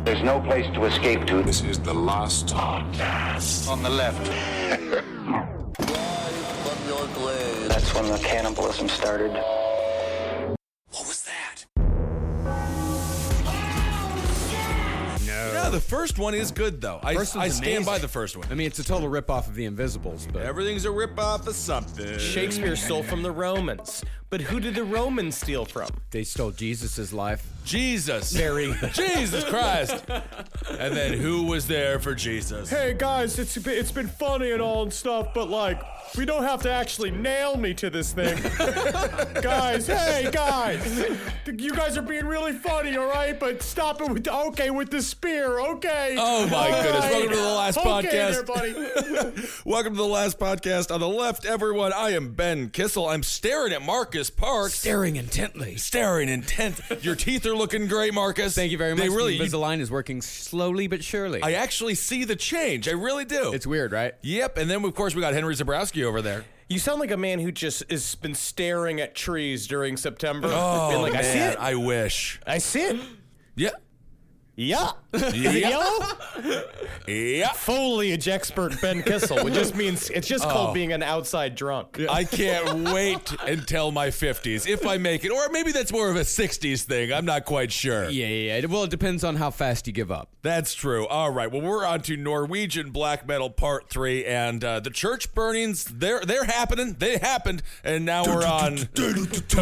There's no place to escape to. This is the last podcast. On the left. That's when the cannibalism started. What was that? Yeah, the first one is good, though. I stand by the first one. I mean, it's a total ripoff of The Invisibles, but Everything's a ripoff of something. Shakespeare stole from the Romans. But who did the Romans steal from? they stole Jesus' life. Jesus. Very. Jesus Christ. And then who was there for Jesus? Hey guys, it's been funny and all and stuff, but like, we don't have to actually nail me to this thing. Guys, hey guys, you guys are being really funny, all right? But stop it with the spear, okay? Oh my goodness! Welcome to the last podcast. Okay, there, buddy. Welcome to the last podcast. On the left, everyone, I am Ben Kissel. I'm staring at Marcus Parks. Staring intently. Staring intent. Your teeth are looking great, Marcus. Thank you very much. They really. The Invisalign is working slowly but surely. I actually see the change. I really do. It's weird, right? Yep. And then of course we got Henry Zabrowski over there. You sound like a man who just has been staring at trees during September. Oh Been like, man, I see it. I wish. I see it. Yeah. Yeah. Is it yellow? Yeah. Foliage expert Ben Kissel, which just means it's just called being an outside drunk. I can't wait until my 50s, if I make it. Or maybe that's more of a 60s thing. I'm not quite sure. Yeah. Well, it depends on how fast you give up. That's true. All right. Well, we're on to Norwegian black metal part 3, and the church burnings, they're happening. They happened, and now we're on to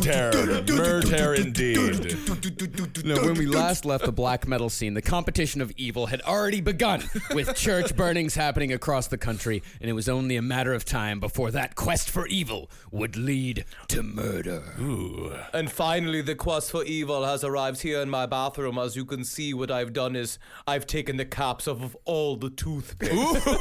Murder indeed. Now, when we last left the black metal scene, the competition of evil had already begun, with church burnings happening across the country, and it was only a matter of time before that quest for evil would lead to murder. Ooh. And finally, the quest for evil has arrived here in my bathroom. As you can see, what I've done is I've taken the caps off of all the toothpaste.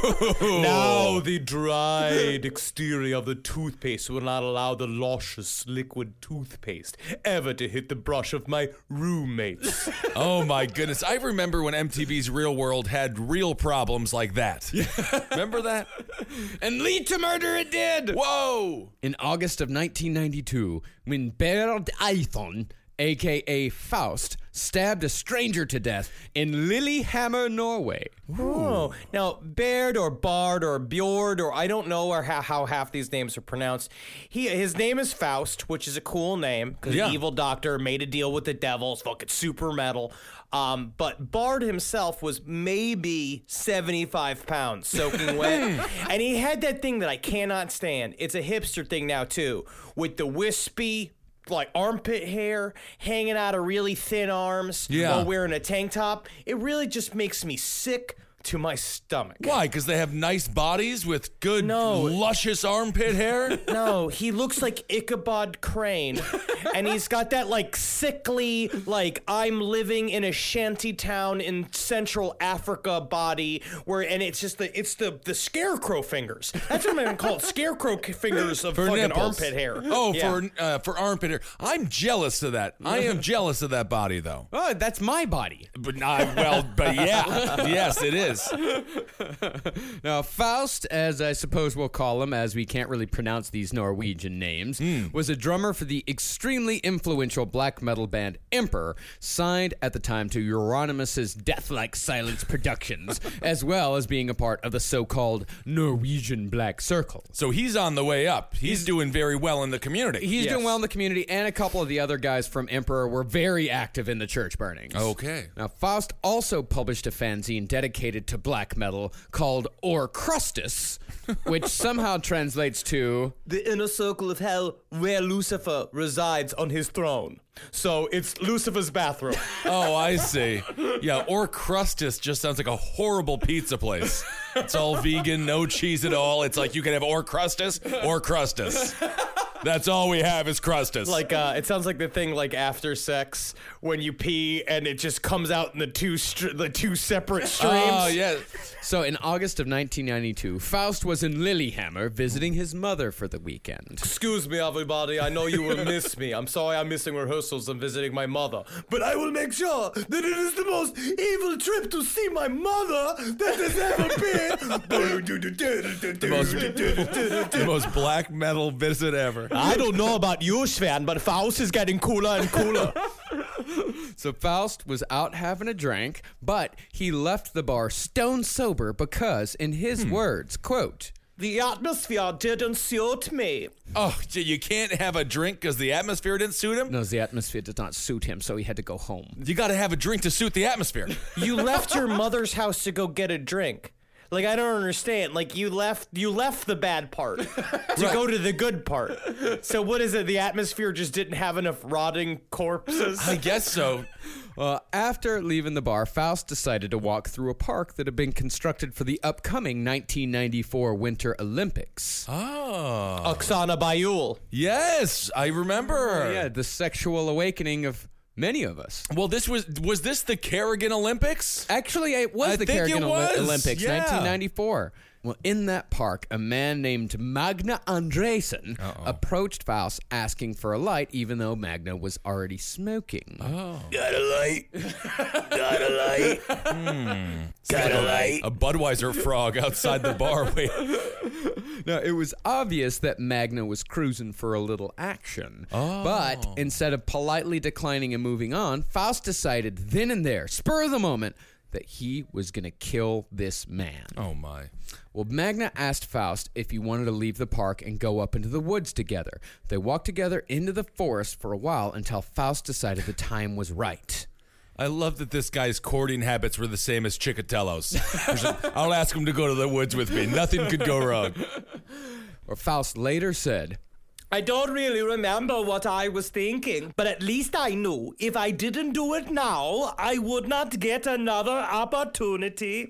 Now the dried exterior of the toothpaste will not allow the luscious liquid toothpaste ever to hit the brush of my roommates. Oh my goodness. I remember when MTV's Real World had real problems like that. Remember that? And lead to murder it did! Whoa! In August of 1992, when Baird Eithon, a.k.a. Faust, stabbed a stranger to death in Lillehammer, Norway. Oh, now Baird or Bard or Bjord or I don't know how half these names are pronounced. His name is Faust, which is a cool name because Yeah. an evil doctor made a deal with the devil. It's fucking super metal. But Bard himself was maybe 75 pounds soaking wet. And he had that thing that I cannot stand. It's a hipster thing now too, with the wispy like armpit hair hanging out of really thin arms while wearing a tank top. It really just makes me sick to my stomach. Why? Because they have nice bodies with good, luscious armpit hair? No, he looks like Ichabod Crane, and he's got that like sickly, like I'm living in a shanty town in Central Africa body, and it's just the scarecrow fingers. That's what I'm gonna call it, scarecrow fingers of fucking nipples. armpit hair. Oh, Yeah. for armpit hair. I'm jealous of that. I am jealous of that body, though. Oh, that's my body. But yeah, yes, it is. Now, Faust, as I suppose we'll call him, as we can't really pronounce these Norwegian names, was a drummer for the extremely influential black metal band Emperor, signed at the time to Euronymous' Deathlike Silence Productions, as well as being a part of the so-called Norwegian Black Circle. So he's on the way up. He's doing very well in the community. He's doing well in the community, and a couple of the other guys from Emperor were very active in the church burnings. Okay. Now, Faust also published a fanzine dedicated to black metal called Orcrustus, which somehow translates to The inner circle of hell where Lucifer resides on his throne. So it's Lucifer's bathroom. Oh, I see. Yeah, Orcrustus just sounds like a horrible pizza place. It's all vegan, no cheese at all. It's like you can have Orcrustus or Crustus. That's all we have is Crustus. Like, it sounds like the thing like after sex when you pee and it just comes out in the two separate streams. Oh, yeah. So in August of 1992, Faust was in Lillehammer visiting his mother for the weekend. Excuse me, everybody. I know you will miss me. I'm sorry I'm missing rehearsals and visiting my mother. But I will make sure that it is the most evil trip to see my mother that has ever been. The most black metal visit ever. I don't know about you, Sven, but Faust is getting cooler and cooler. So Faust was out having a drink, but he left the bar stone sober because, in his words, quote, The atmosphere didn't suit me. Oh, so you can't have a drink because the atmosphere didn't suit him? no, the atmosphere did not suit him, so he had to go home. You got to have a drink to suit the atmosphere. You left your mother's house to go get a drink. Like, I don't understand. Like, you left the bad part to go to the good part. So what is it? The atmosphere just didn't have enough rotting corpses? I guess so. After leaving the bar, Faust decided to walk through a park that had been constructed for the upcoming 1994 Winter Olympics. Oh. Oksana Bayul. Yes, I remember. Yeah, the sexual awakening of many of us. Well, this was this the Kerrigan Olympics? Actually, it was I the think Kerrigan it was, Olympics, yeah. 1994. Well, in that park, a man named Magna Andresen approached Faust asking for a light, even though Magna was already smoking. Oh. Got a light? Got a light? Got a light? A Budweiser frog outside the bar. Wait. Now, it was obvious that Magna was cruising for a little action. Oh. But instead of politely declining and moving on, Faust decided then and there, spur of the moment, that he was going to kill this man. Oh, my. Well, Magna asked Faust if he wanted to leave the park and go up into the woods together. They walked together into the forest for a while until Faust decided the time was right. I love that this guy's courting habits were the same as Chikatello's. I'll ask him to go to the woods with me. Nothing could go wrong. Or Faust later said, I don't really remember what I was thinking, but at least I knew if I didn't do it now, I would not get another opportunity.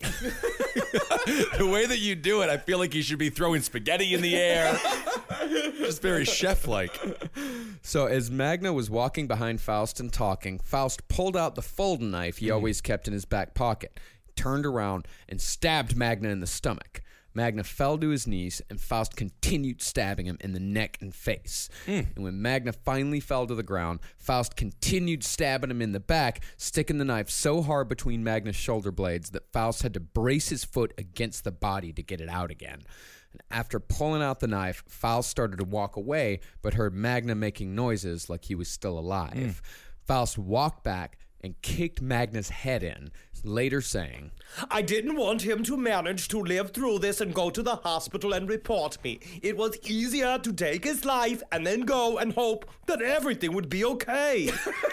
The way that you do it, I feel like you should be throwing spaghetti in the air. Just very chef-like. So as Magna was walking behind Faust and talking, Faust pulled out the folding knife he always kept in his back pocket, turned around, and stabbed Magna in the stomach. Magna fell to his knees, and Faust continued stabbing him in the neck and face. And when Magna finally fell to the ground, Faust continued stabbing him in the back, sticking the knife so hard between Magna's shoulder blades that Faust had to brace his foot against the body to get it out again. And after pulling out the knife, Faust started to walk away, but heard Magna making noises like he was still alive. Faust walked back and kicked Magna's head in, later saying, I didn't want him to manage to live through this and go to the hospital and report me. It was easier to take his life and then go and hope that everything would be okay.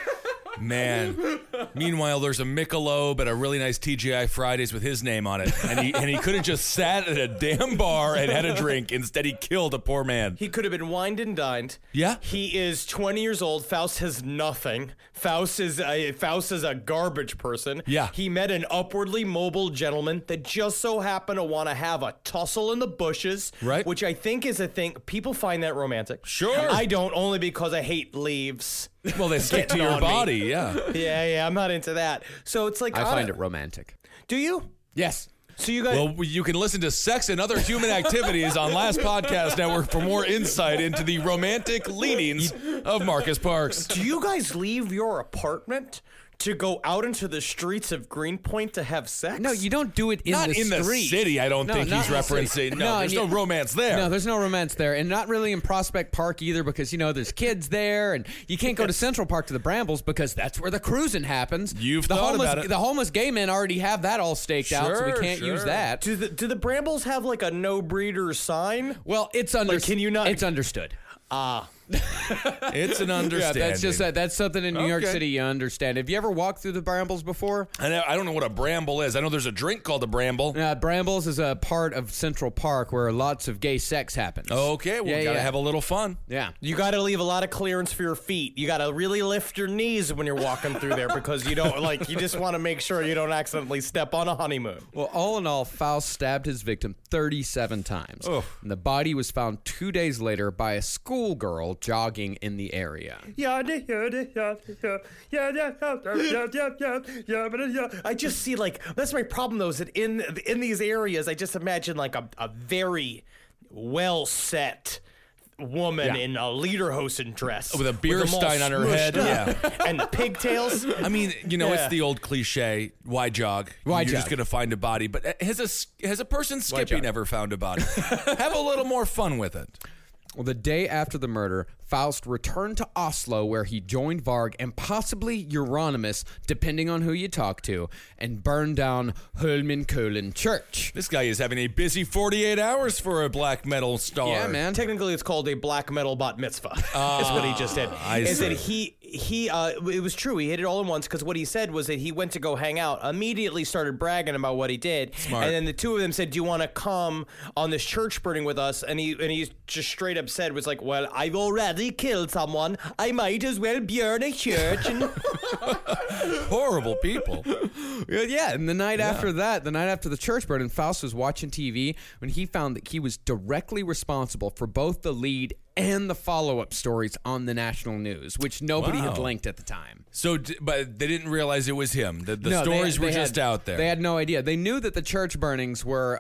Man. Meanwhile, there's a Michelob at a really nice TGI Fridays with his name on it. And he could have just sat at a damn bar and had a drink. Instead, he killed a poor man. He could have been wined and dined. Yeah? He is 20 years old. Faust has nothing. Faust is a garbage person. Yeah. He met an upwardly mobile gentleman that just so happened to want to have a tussle in the bushes. Right. Which I think is a thing. People find that romantic. Sure. I don't, only because I hate leaves. Well, they stick to Getting your on me. body, yeah. Yeah, I'm not into that. So it's like I find it romantic. Do you? Yes. So you guys. Well, you can listen to Sex and Other Human Activities on Last Podcast Network for more insight into the romantic leanings of Marcus Parks. Do you guys leave your apartment to go out into the streets of Greenpoint to have sex? No, you don't do it in Not the in the street. city, I don't think not he's in the city. referencing. No, there's no romance there. No, there's no romance there. And not really in Prospect Park either because, there's kids there. And you can't go to Central Park to the Brambles because that's where the cruising happens. You've the thought homeless, about it. The homeless gay men already have that all staked out, so we Sure, can't use sure. that. Do the Brambles have like a no breeder sign? Well, it's can you not- It's understood. It's an Yeah, understanding. that's something in New York Okay. City you understand. Have you ever walked through the Brambles before? I don't know what a bramble is. I know there's a drink called a bramble. Brambles is a part of Central Park where lots of gay sex happens. Okay, well, we gotta have a little fun. Yeah. You got to leave a lot of clearance for your feet. You got to really lift your knees when you're walking through there because you don't you just want to make sure you don't accidentally step on a honeymoon. Well, all in all, Faust stabbed his victim 37 times. Oh. And the body was found 2 days later by a schoolgirl jogging in the area. I just see that's my problem though, is that in these areas I just imagine like a very well set woman in a lederhosen dress With a beer them all stein on her smushed head, up. And the pigtails. I mean, Yeah. it's the old cliche, why jog? Why You're just jog? going to find a body. But has a person skipping jog? ever found a body? Have a little more fun with it. Well, the day after the murder, Faust returned to Oslo, where he joined Varg and possibly Euronymous, depending on who you talk to, and burned down Holmenkollen Church. This guy is having a busy 48 hours for a black metal star. Yeah, man. Technically, it's called a black metal bat mitzvah. Is what he just did. Is that he it was true. He hit it all in once because what he said was that he went to go hang out, immediately started bragging about what he did, Smart. and then the two of them said, "Do you want to come on this church burning with us?" And he just straight up said, was like, "Well, I've already killed someone. I might as well burn a church." And Horrible people. Yeah, and the night after the church burning, Faust was watching TV when he found that he was directly responsible for both the lead and the follow-up stories on the national news, which nobody had Wow. linked at the time. So, but they didn't realize it was him. The stories were just out there. They had no idea. They knew that the church burnings were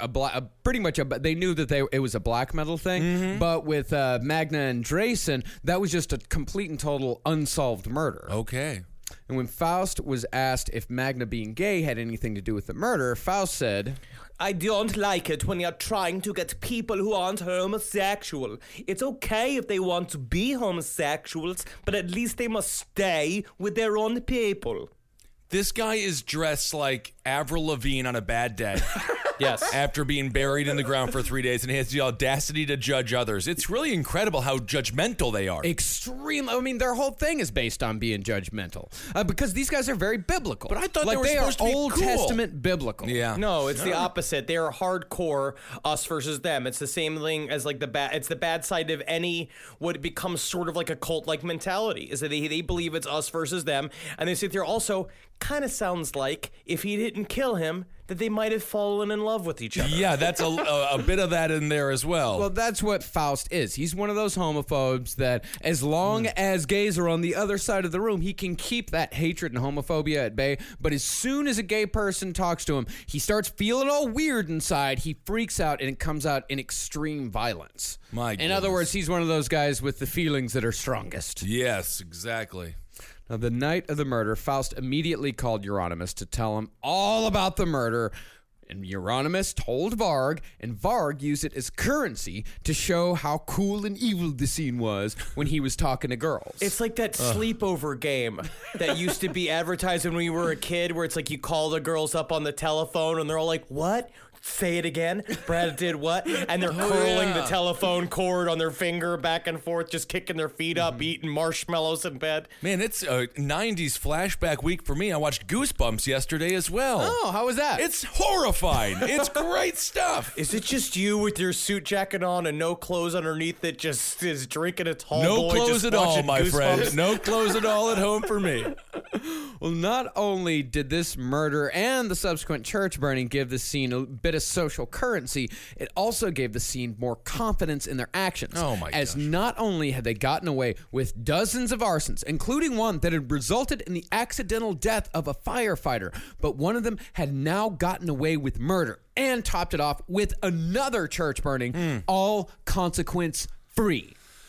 they knew that it was a black metal thing, Mm-hmm. but with Magna and Drayson, that was just a complete and total unsolved murder. Okay. And when Faust was asked if Magna being gay had anything to do with the murder, Faust said, I don't like it when you're trying to get people who aren't homosexual. It's okay if they want to be homosexuals, but at least they must stay with their own people. This guy is dressed like Avril Lavigne on a bad day. Yes. After being buried in the ground for 3 days, and he has the audacity to judge others. It's really incredible how judgmental they are. extreme. I mean, their whole thing is based on being judgmental because these guys are very biblical. But I thought like they were supposed to are be Old cool. Testament biblical. Yeah. No, it's the opposite. They're hardcore us versus them. It's the same thing as like it's the bad side of any what becomes sort of like a cult-like mentality is that they believe it's us versus them, and they sit there also kind of sounds like if he didn't kill him that they might have fallen in love with each other. Yeah, that's a bit of that in there as well. Well, that's what Faust is. He's one of those homophobes that as long as gays are on the other side of the room, he can keep that hatred and homophobia at bay. But as soon as a gay person talks to him, he starts feeling all weird inside. He freaks out and it comes out in extreme violence. My In other goodness. words, he's one of those guys with the feelings that are strongest. Yes, exactly. Now, the night of the murder, Faust immediately called Euronymous to tell him all about the murder. And Euronymous told Varg, and Varg used it as currency to show how cool and evil the scene was when he was talking to girls. It's like that sleepover game that used to be advertised when we were a kid where it's like you call the girls up on the telephone and they're all like, what? Say it again. Brad did what? And they're curling the telephone cord on their finger back and forth, just kicking their feet up, eating marshmallows in bed. Man, it's a 90s flashback week for me. I watched Goosebumps yesterday as well. Oh, how was that? It's horrifying. It's great stuff. Is it just you with your suit jacket on and no clothes underneath that just is drinking a tall No boy clothes just at all, watching my Goosebumps? friend. No clothes at all at home for me. Well, not only did this murder and the subsequent church burning give the scene a bit of social currency, it also gave the scene more confidence in their actions. Oh, my As gosh. not only had they gotten away with dozens of arsons, including one that had resulted in the accidental death of a firefighter, but one of them had now gotten away with murder and topped it off with another church burning, all consequence free.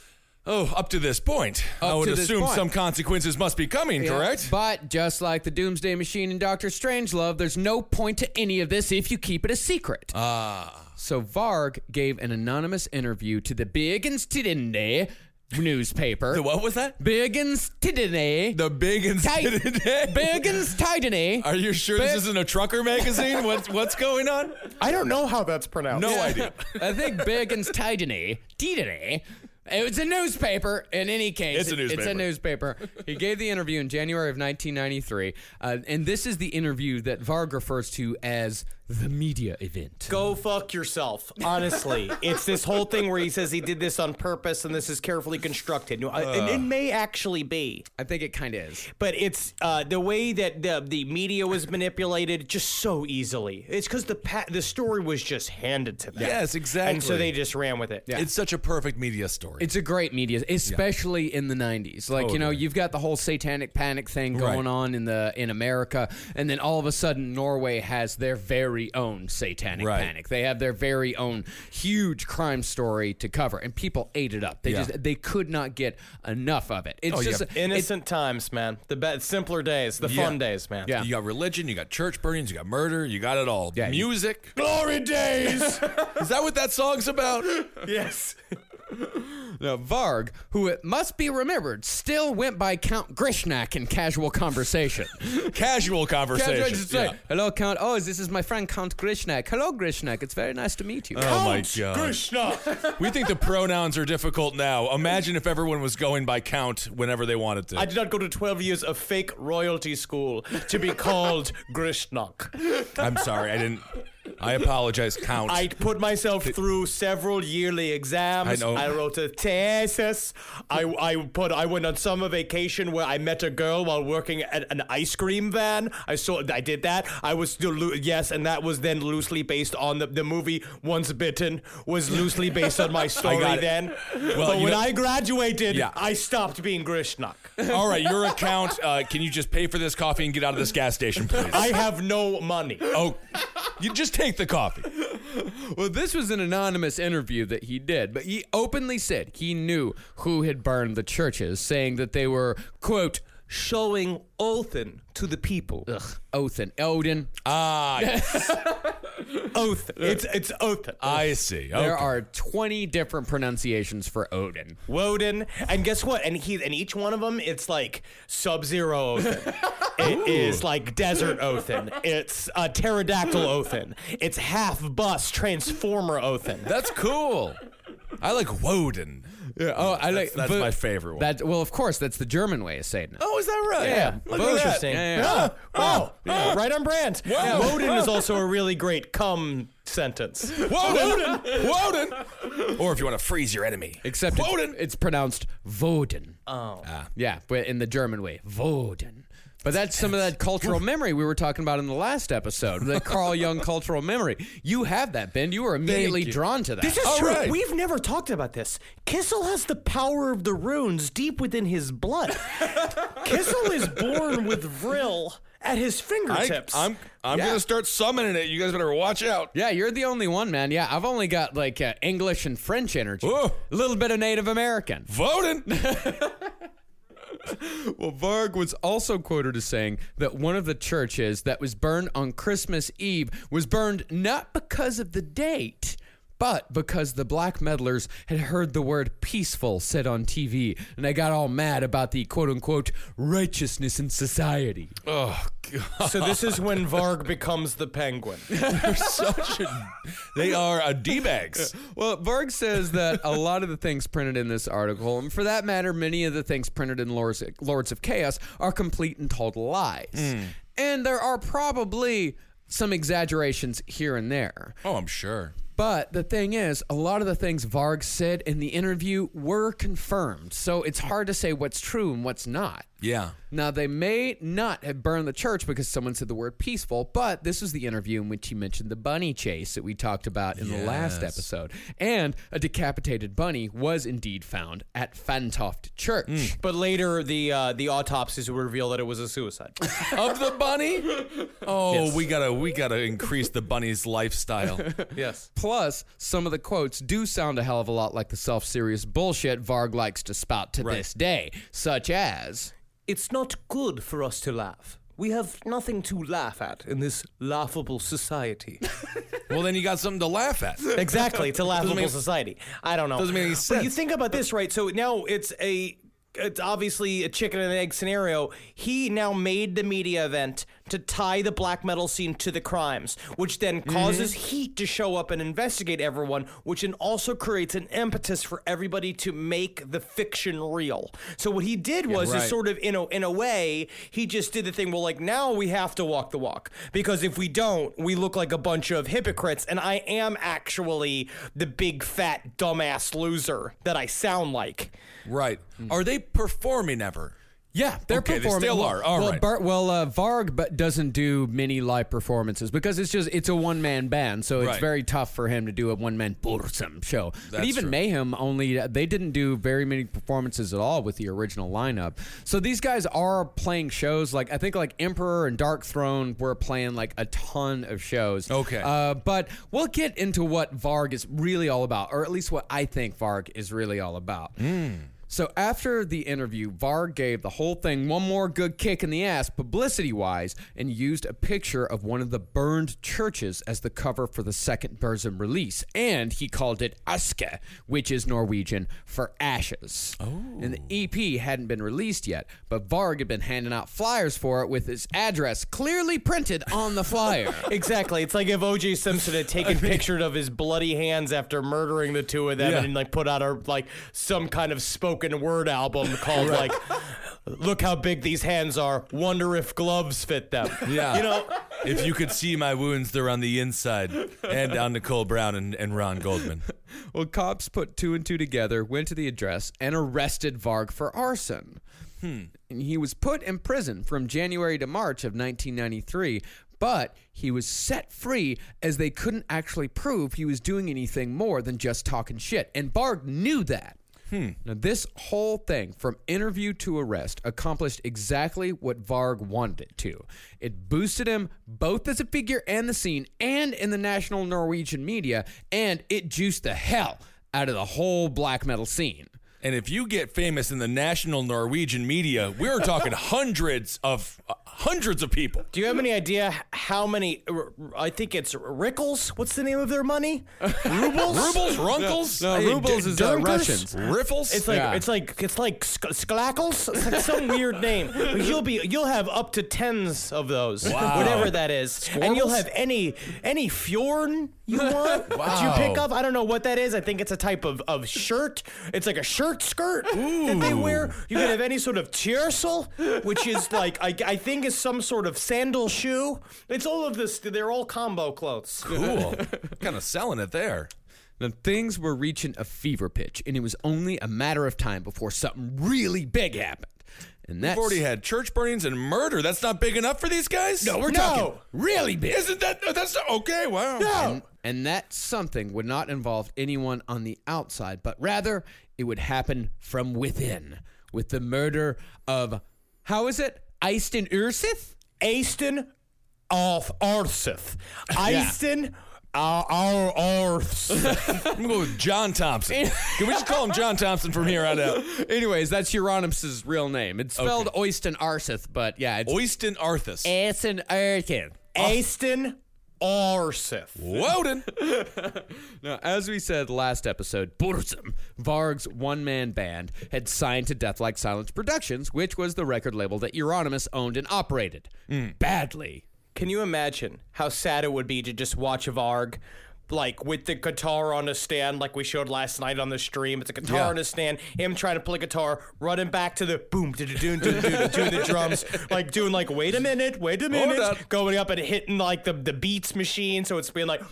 Oh, up to this point. I Up would to this assume point. some consequences must be coming, correct? But just like the Doomsday Machine and Doctor Strangelove, there's no point to any of this if you keep it a secret. So Varg gave an anonymous interview to the Biggins Tidende newspaper. The what was that? Biggins Tidende. The big and Biggins Tidende. Are you sure this isn't a trucker magazine? What's going on? I don't know how that's pronounced. No idea. I think Biggins Tidende. It was a newspaper. In any case, It's a newspaper. It's a newspaper. He gave the interview in January of 1993, and this is the interview that Varg refers to as the media event. Go fuck yourself. Honestly, it's this whole thing where he says he did this on purpose and this is carefully constructed. And it may actually be, I think it kind of is. but it's the way that the media was manipulated just so easily. It's because the story was just handed to them. Yes, exactly. And so they just ran with it. Yeah. It's such a perfect media story. It's a great media, especially in the 90s. Like, you know, Totally. you've got the whole satanic panic thing going Right. on in America, and then all of a sudden Norway has their very own satanic Right. panic. They have their very own huge crime story to cover, and people ate it up. They could not get enough of it. It's just Innocent times, man. The simpler days, the fun days, man. Yeah. You got religion, you got church burnings, you got murder, you got it all. Yeah, Music. Glory days. Is that what that song's about? Yes. Now, Varg, who it must be remembered, still went by Count Grishnak in casual conversation. Casual conversation. Just like, hello, Count. Oh, this is my friend Count Grishnak. Hello, Grishnak. It's very nice to meet you. Oh my God. Krishna. We think the pronouns are difficult now. Imagine if everyone was going by Count whenever they wanted to. I did not go to 12 years of fake royalty school to be called Grishnak. I'm sorry, I apologize, Count. I put myself through several yearly exams. I know. I wrote a thesis. I went on summer vacation where I met a girl while working at an ice cream van. I did that. I was still and that was then loosely based on the movie Once Bitten was loosely based on my story got it. then. Well, but you when know- I graduated, Yeah. I stopped being Grishnak. All right, your account. Can you just pay for this coffee and get out of this gas station, please? I have no money. Oh, you just take the coffee. Well, this was an anonymous interview that he did, but he openly said he knew who had burned the churches, saying that they were, quote, Showing Othin to the people. Othin. Odin. Ah, Oath. It's Othin. I see. Okay. There are 20 different pronunciations for Odin. Woden, and guess what? And each one of them, it's like Sub-Zero Othin. It is like Desert Othin. It's Pterodactyl Othin. It's half bus Transformer Othin. That's cool. I like Woden. Yeah. Oh, I like That's my favorite one. Well, of course, that's the German way of saying it. Oh, is that right? Yeah. Look at that. Interesting. Yeah. Right on brand. Wow. Woden is also a really great cum sentence. Woden. Woden. Or if you want to freeze your enemy. Except Woden. it's pronounced Woden. Oh. Yeah, but in the German way, Woden. But that's some of that cultural memory we were talking about in the last episode, the Carl Jung cultural memory. You have that, Ben. You were immediately you. drawn to that. This is All true. right. We've never talked about this. Kissel has the power of the runes deep within his blood. Kissel is born with Vril at his fingertips. I'm Yeah. gonna start summoning it. You guys better watch out. Yeah, you're the only one, man. Yeah, I've only got like English and French energy. Whoa. A little bit of Native American. Woden. Well, Varg was also quoted as saying that one of the churches that was burned on Christmas Eve was burned not because of the date, but because the black metalers had heard the word peaceful said on TV, and they got all mad about the quote-unquote righteousness in society. Oh God. So this is when Varg becomes the penguin. They are D-bags. Well, Varg says that a lot of the things printed in this article, and for that matter, many of the things printed in Lords of Chaos, are complete and total lies. And there are probably some exaggerations here and there. Oh, I'm sure. But the thing is, a lot of the things Varg said in the interview were confirmed, so it's hard to say what's true and what's not. Yeah. Now, they may not have burned the church because someone said the word peaceful, but this was the interview in which he mentioned the bunny chase that we talked about in the last episode. And a decapitated bunny was indeed found at Fantoft Church. But later, the autopsies would reveal that it was a suicide. Of the bunny? Oh, we gotta increase the bunny's lifestyle. Yes. Plus, some of the quotes do sound a hell of a lot like the self-serious bullshit Varg likes to spout to this day, such as... It's not good for us to laugh. We have nothing to laugh at in this laughable society. Well, then you got something to laugh at. Exactly, it's a laughable society. I don't know. Doesn't make any But you sense. think about this, right? So now it's obviously a chicken and egg scenario. He now made the media event to tie the black metal scene to the crimes, which then causes heat to show up and investigate everyone, which then also creates an impetus for everybody to make the fiction real. So what he did was is sort of in a way, he just did the thing where like now we have to walk the walk, because if we don't, we look like a bunch of hypocrites, and I am actually the big fat dumbass loser that I sound like. Right. Are they performing ever? Yeah, they're Okay, they performing. still are. All right. Varg doesn't do many live performances because it's a one-man band, so it's Right. very tough for him to do a one-man Bursum show. But That's even true. Mayhem they didn't do very many performances at all with the original lineup. So these guys are playing shows. Like I think like Emperor and Dark Throne were playing like a ton of shows. Okay. But we'll get into what Varg is really all about, or at least what I think Varg is really all about. So after the interview, Varg gave the whole thing one more good kick in the ass, publicity-wise, and used a picture of one of the burned churches as the cover for the second Burzum release. And he called it Aske, which is Norwegian for ashes. Oh. And the EP hadn't been released yet, but Varg had been handing out flyers for it with his address clearly printed on the flyer. Exactly. It's like if O.J. Simpson had taken pictures of his bloody hands after murdering the two of them and like put out some kind of spoken word album called like, "Look how big these hands are. Wonder if gloves fit them." Yeah. You know, if you could see my wounds, they're on the inside and on Nicole Brown and Ron Goldman. Well, cops put two and two together, went to the address, and arrested Varg for arson. And he was put in prison from January to March of 1993, but he was set free as they couldn't actually prove he was doing anything more than just talking shit. And Varg knew that. Now, this whole thing, from interview to arrest, accomplished exactly what Varg wanted it to. It boosted him both as a figure and the scene and in the national Norwegian media, and it juiced the hell out of the whole black metal scene. And if you get famous in the national Norwegian media, we're talking hundreds of people. do you have any idea how many? I think it's Rickles. What's the name of their money? Rubles. Rubles, runkles, No, rubles is Dunkers? Russians. riffles. It's like Yeah. it's like Sklackles. It's like some weird name. But you'll have up to tens of those, whatever that is, and you'll have any fjorn you want. That you pick up. I don't know what that is. I think it's a type of shirt. It's like a shirt skirt that they wear. You can have any sort of tiersel, which is like I think is some sort of sandal shoe. It's all of this. They're all combo clothes. Cool. Kind of selling it there. Now, things were reaching a fever pitch, and it was only a matter of time before something really big happened. And that's We've already had church burnings and murder. That's not big enough for these guys? No, we're talking really big. Isn't that? That's not, okay. Wow. And that something would not involve anyone on the outside, but rather it would happen from within, with the murder of, how is it, Eystein Ursith? Aston of Arseth. Easton Arseth. I'm going to go with John Thompson. Can we just call him John Thompson from here on out? Anyways, that's Euronymous' real name. It's spelled Oystein Arseth, but yeah, it's Oystein Arthas. Eystein Ursith. Aston Arseth. Woden. Now, as we said last episode, Burzum, Varg's one-man band, had signed to Death Like Silence Productions, which was the record label that Euronymous owned and operated. Badly. Can you imagine how sad it would be to just watch Varg, like with the guitar on a stand, like we showed last night on the stream? It's a guitar on a stand, him trying to play guitar, running back to the boom, to the drums, like doing like, wait a minute, going up and hitting like the beats machine, so it's being like,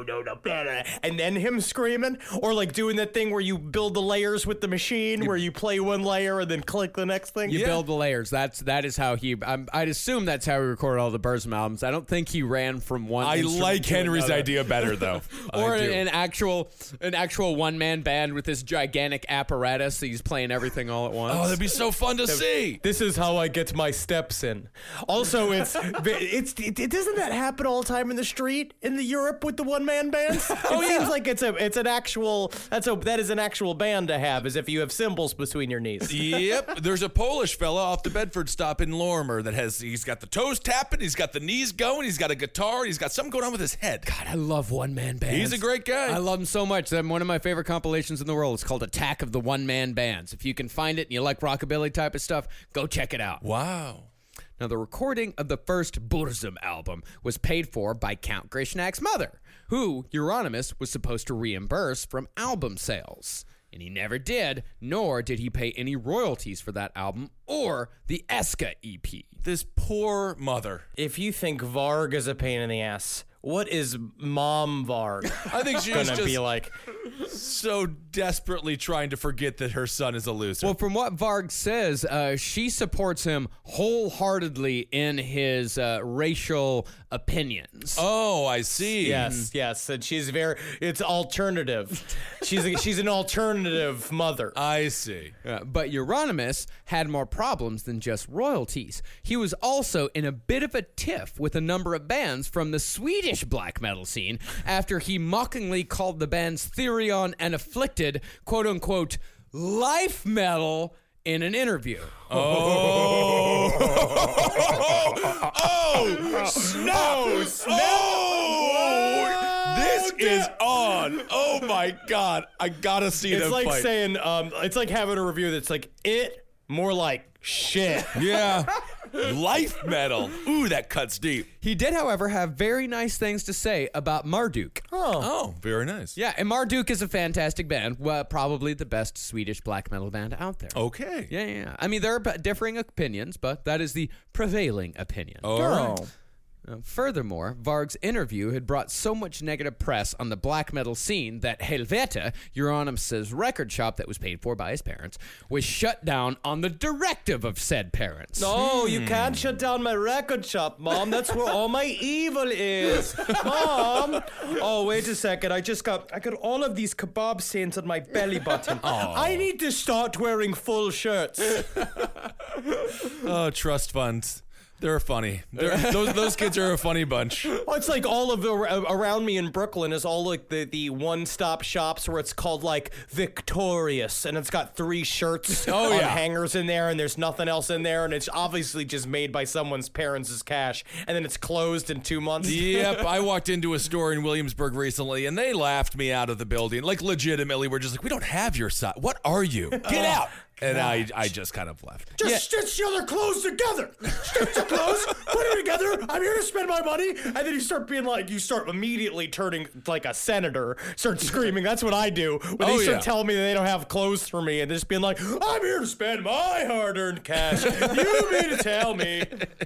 and then him screaming, or like doing that thing where you build the layers with the machine, where you play one layer and then click the next thing. You build the layers. That is how he. I'd assume that's how he recorded all the Burzum albums. I don't think he ran from one. I instrument like to Henry's another. idea better, though. Or I do. an actual one-man band with this gigantic apparatus. He's playing everything all at once. Oh, that'd be so fun to see. This is how I get my steps in. Also, it doesn't that happen all the time in the street in the Europe with the one man bands? It seems like that is an actual band to have, as if you have cymbals between your knees. Yep. There's a Polish fella off the Bedford stop in Lorimer that he's got the toes tapping, he's got the knees going, he's got a guitar, he's got something going on with his head. God, I love one-man bands. He's a great guy. I love him so much. One of my favorite compilations in the world is called Attack of the One-Man Bands. If you can find it and you like rockabilly type of stuff, go check it out. Wow. Now, the recording of the first Burzum album was paid for by Count Grishnak's mother, who Euronymous was supposed to reimburse from album sales. And he never did, nor did he pay any royalties for that album or the Eska EP. This poor mother. If you think Varg is a pain in the ass, what is Mom Varg I think she's gonna just be like? so desperately trying to forget that her son is a loser. Well, from what Varg says, she supports him wholeheartedly in his racial opinions. Oh, I see. Yes, and it's alternative. She's an alternative mother. I see. But Euronymous had more problems than just royalties. He was also in a bit of a tiff with a number of bands from the Swedish black metal scene after he mockingly called the bands Therion and Afflicted, quote-unquote, life metal in an interview. Oh, snap! This is on. Oh my God! I gotta see It's them like fight. saying, it's like having a review that's like more like shit. Yeah, life metal. Ooh, that cuts deep. He did, however, have very nice things to say about Marduk. Oh, very nice. Yeah, and Marduk is a fantastic band. Well, probably the best Swedish black metal band out there. Okay. Yeah. I mean, there are differing opinions, but that is the prevailing opinion. All right. Furthermore, Varg's interview had brought so much negative press on the black metal scene that Helvete, Euronymous' record shop that was paid for by his parents, was shut down on the directive of said parents. No, you can't shut down my record shop, Mom. That's where all my evil is. Mom! Oh, wait a second. I got all of these kebab stains on my belly button. I need to start wearing full shirts. Oh, trust funds. They're funny. Those kids are a funny bunch. Well, it's like all of around me in Brooklyn is all like the one-stop shops where it's called like Victorious, and it's got 3 shirts on hangers in there, and there's nothing else in there, and it's obviously just made by someone's parents' cash, and then it's closed in 2 months. Yep, I walked into a store in Williamsburg recently, and they laughed me out of the building. Like, legitimately, we're just like, we don't have your size. What are you? Get out. And I just kind of left. Just stitch the other clothes together. Stitch the clothes, put it together. I'm here to spend my money. And then you start immediately turning like a senator, start screaming. That's what I do. When they start telling me that they don't have clothes for me and just being like, I'm here to spend my hard-earned cash. You mean to tell me?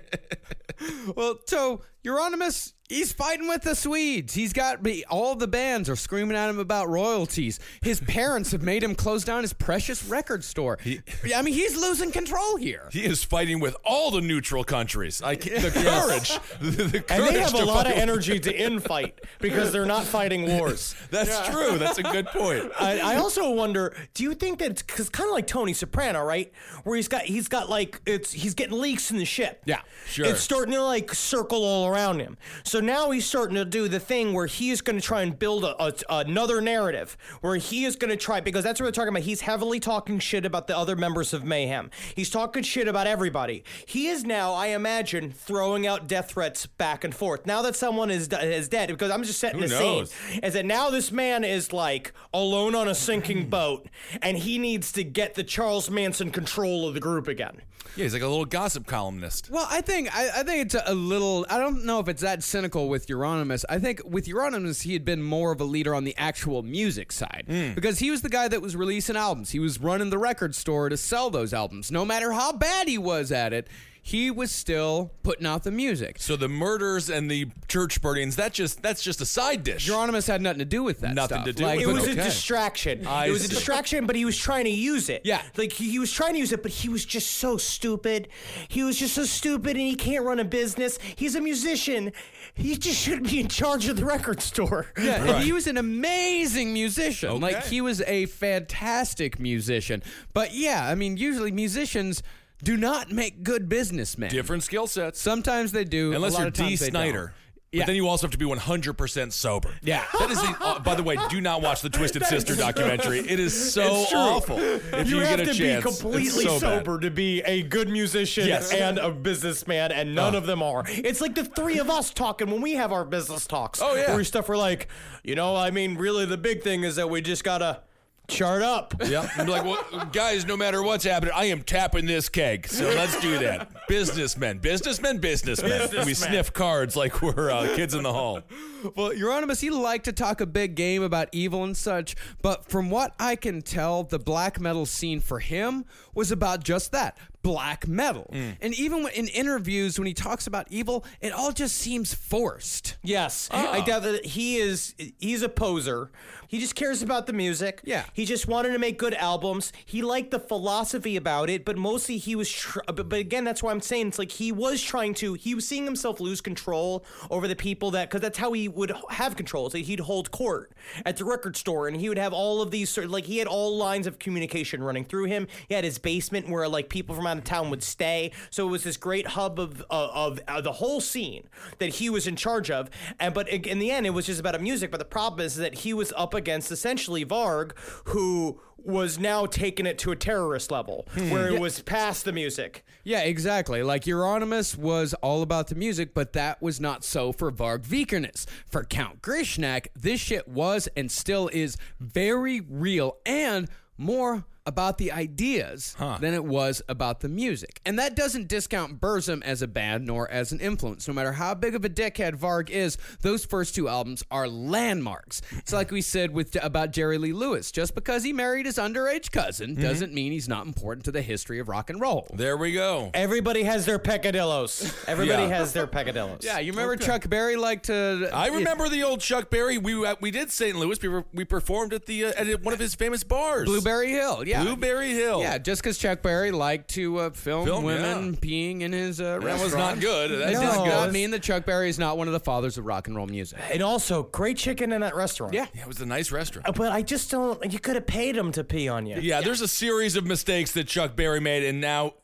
Well, so Euronymous, he's fighting with the Swedes. He's got all the bands are screaming at him about royalties. His parents have made him close down his precious record store. I mean, he's losing control here. He is fighting with all the neutral countries. The courage. The courage. And they have a lot of fight. energy to infight because they're not fighting wars. That's true. That's a good point. I also wonder, do you think that it's kind of like Tony Soprano, right? Where he's got like he's getting leaks in the ship. Yeah, sure. It's starting to like circle all around him. So now he's starting to do the thing where he is going to try and build another narrative where he is going to try, because that's what we're talking about. He's heavily talking shit about the other members of Mayhem. He's talking shit about everybody. He is now, I imagine, throwing out death threats back and forth. Now that someone is dead, because I'm just setting the scene, is that now this man is like alone on a sinking boat, and he needs to get the Charles Manson control of the group again. Yeah, he's like a little gossip columnist. Well, I think it's a little. I don't know if it's that cynical with Euronymous. I think with Euronymous, he had been more of a leader on the actual music side because he was the guy that was releasing albums. He was running the record store to sell those albums. No matter how bad he was at it, he was still putting out the music. So the murders and the church burnings, that's just a side dish. Euronymous had nothing to do with that. Nothing stuff. to do with It it. was a Okay. distraction. I It was a see. distraction, but he was trying to use it. Yeah. Like, he was trying to use it, but he was just so stupid. He was just so stupid, and he can't run a business. He's a musician. He just shouldn't be in charge of the record store. Yeah, and he was an amazing musician. Okay. Like, he was a fantastic musician. But yeah, I mean, usually musicians do not make good businessmen. Different skill sets. Sometimes they do. Unless a lot you're of times Dee they Snider. don't. But Yeah. then you also have to be 100% sober. Yeah. That is the. By the way, do not watch the Twisted Sister documentary. It is so It's true. awful. If you, have get a to chance, be It's completely so bad. sober to be a good musician Yes. and a businessman, and none of them are. It's like the 3 of us talking when we have our business talks. Oh, yeah. Where we're like, I mean, really the big thing is that we just gotta chart up. Yeah. I'm like, well, guys, no matter what's happening, I am tapping this keg. So let's do that. Businessmen. We sniff cards like we're kids in the hall. Well, Euronymous, he liked to talk a big game about evil and such, but from what I can tell, the black metal scene for him was about just that, black metal. And even in interviews, when he talks about evil, it all just seems forced. Yes, I doubt that he's a poser. He just cares about the music. Yeah. He just wanted to make good albums. He liked the philosophy about it, but mostly he was, but again, that's why I'm saying it's like he was seeing himself lose control over the people because that's how he would have control. So he'd hold court at the record store, and he would have all of these he had all lines of communication running through him. He had his basement where like people from out of town would stay. So it was this great hub of the whole scene that he was in charge of. But in the end, it was just about music. But the problem is that he was up against essentially Varg, who was now taking it to a terrorist level where it was past the music. Yeah, exactly. Like Euronymous was all about the music, but that was not so for Varg Vikernes. For Count Grishnak, this shit was and still is very real and more about the ideas than it was about the music. And that doesn't discount Burzum as a band nor as an influence. No matter how big of a dickhead Varg is, those first two albums are landmarks. It's like we said about Jerry Lee Lewis. Just because he married his underage cousin doesn't mean he's not important to the history of rock and roll. There we go. Everybody has their peccadillos. Everybody has their peccadillos. Yeah, you remember Chuck Berry liked to... I remember the old Chuck Berry. We did St. Louis. We performed at at one of his famous bars. Blueberry Hill, yeah. Blueberry Hill. Yeah, just because Chuck Berry liked to film women peeing in his restaurant. That was not good. That does not not good. mean that Chuck Berry is not one of the fathers of rock and roll music. And also, great chicken in that restaurant. Yeah. Yeah, it was a nice restaurant. But I just don't... You could have paid him to pee on you. Yeah, there's a series of mistakes that Chuck Berry made, and now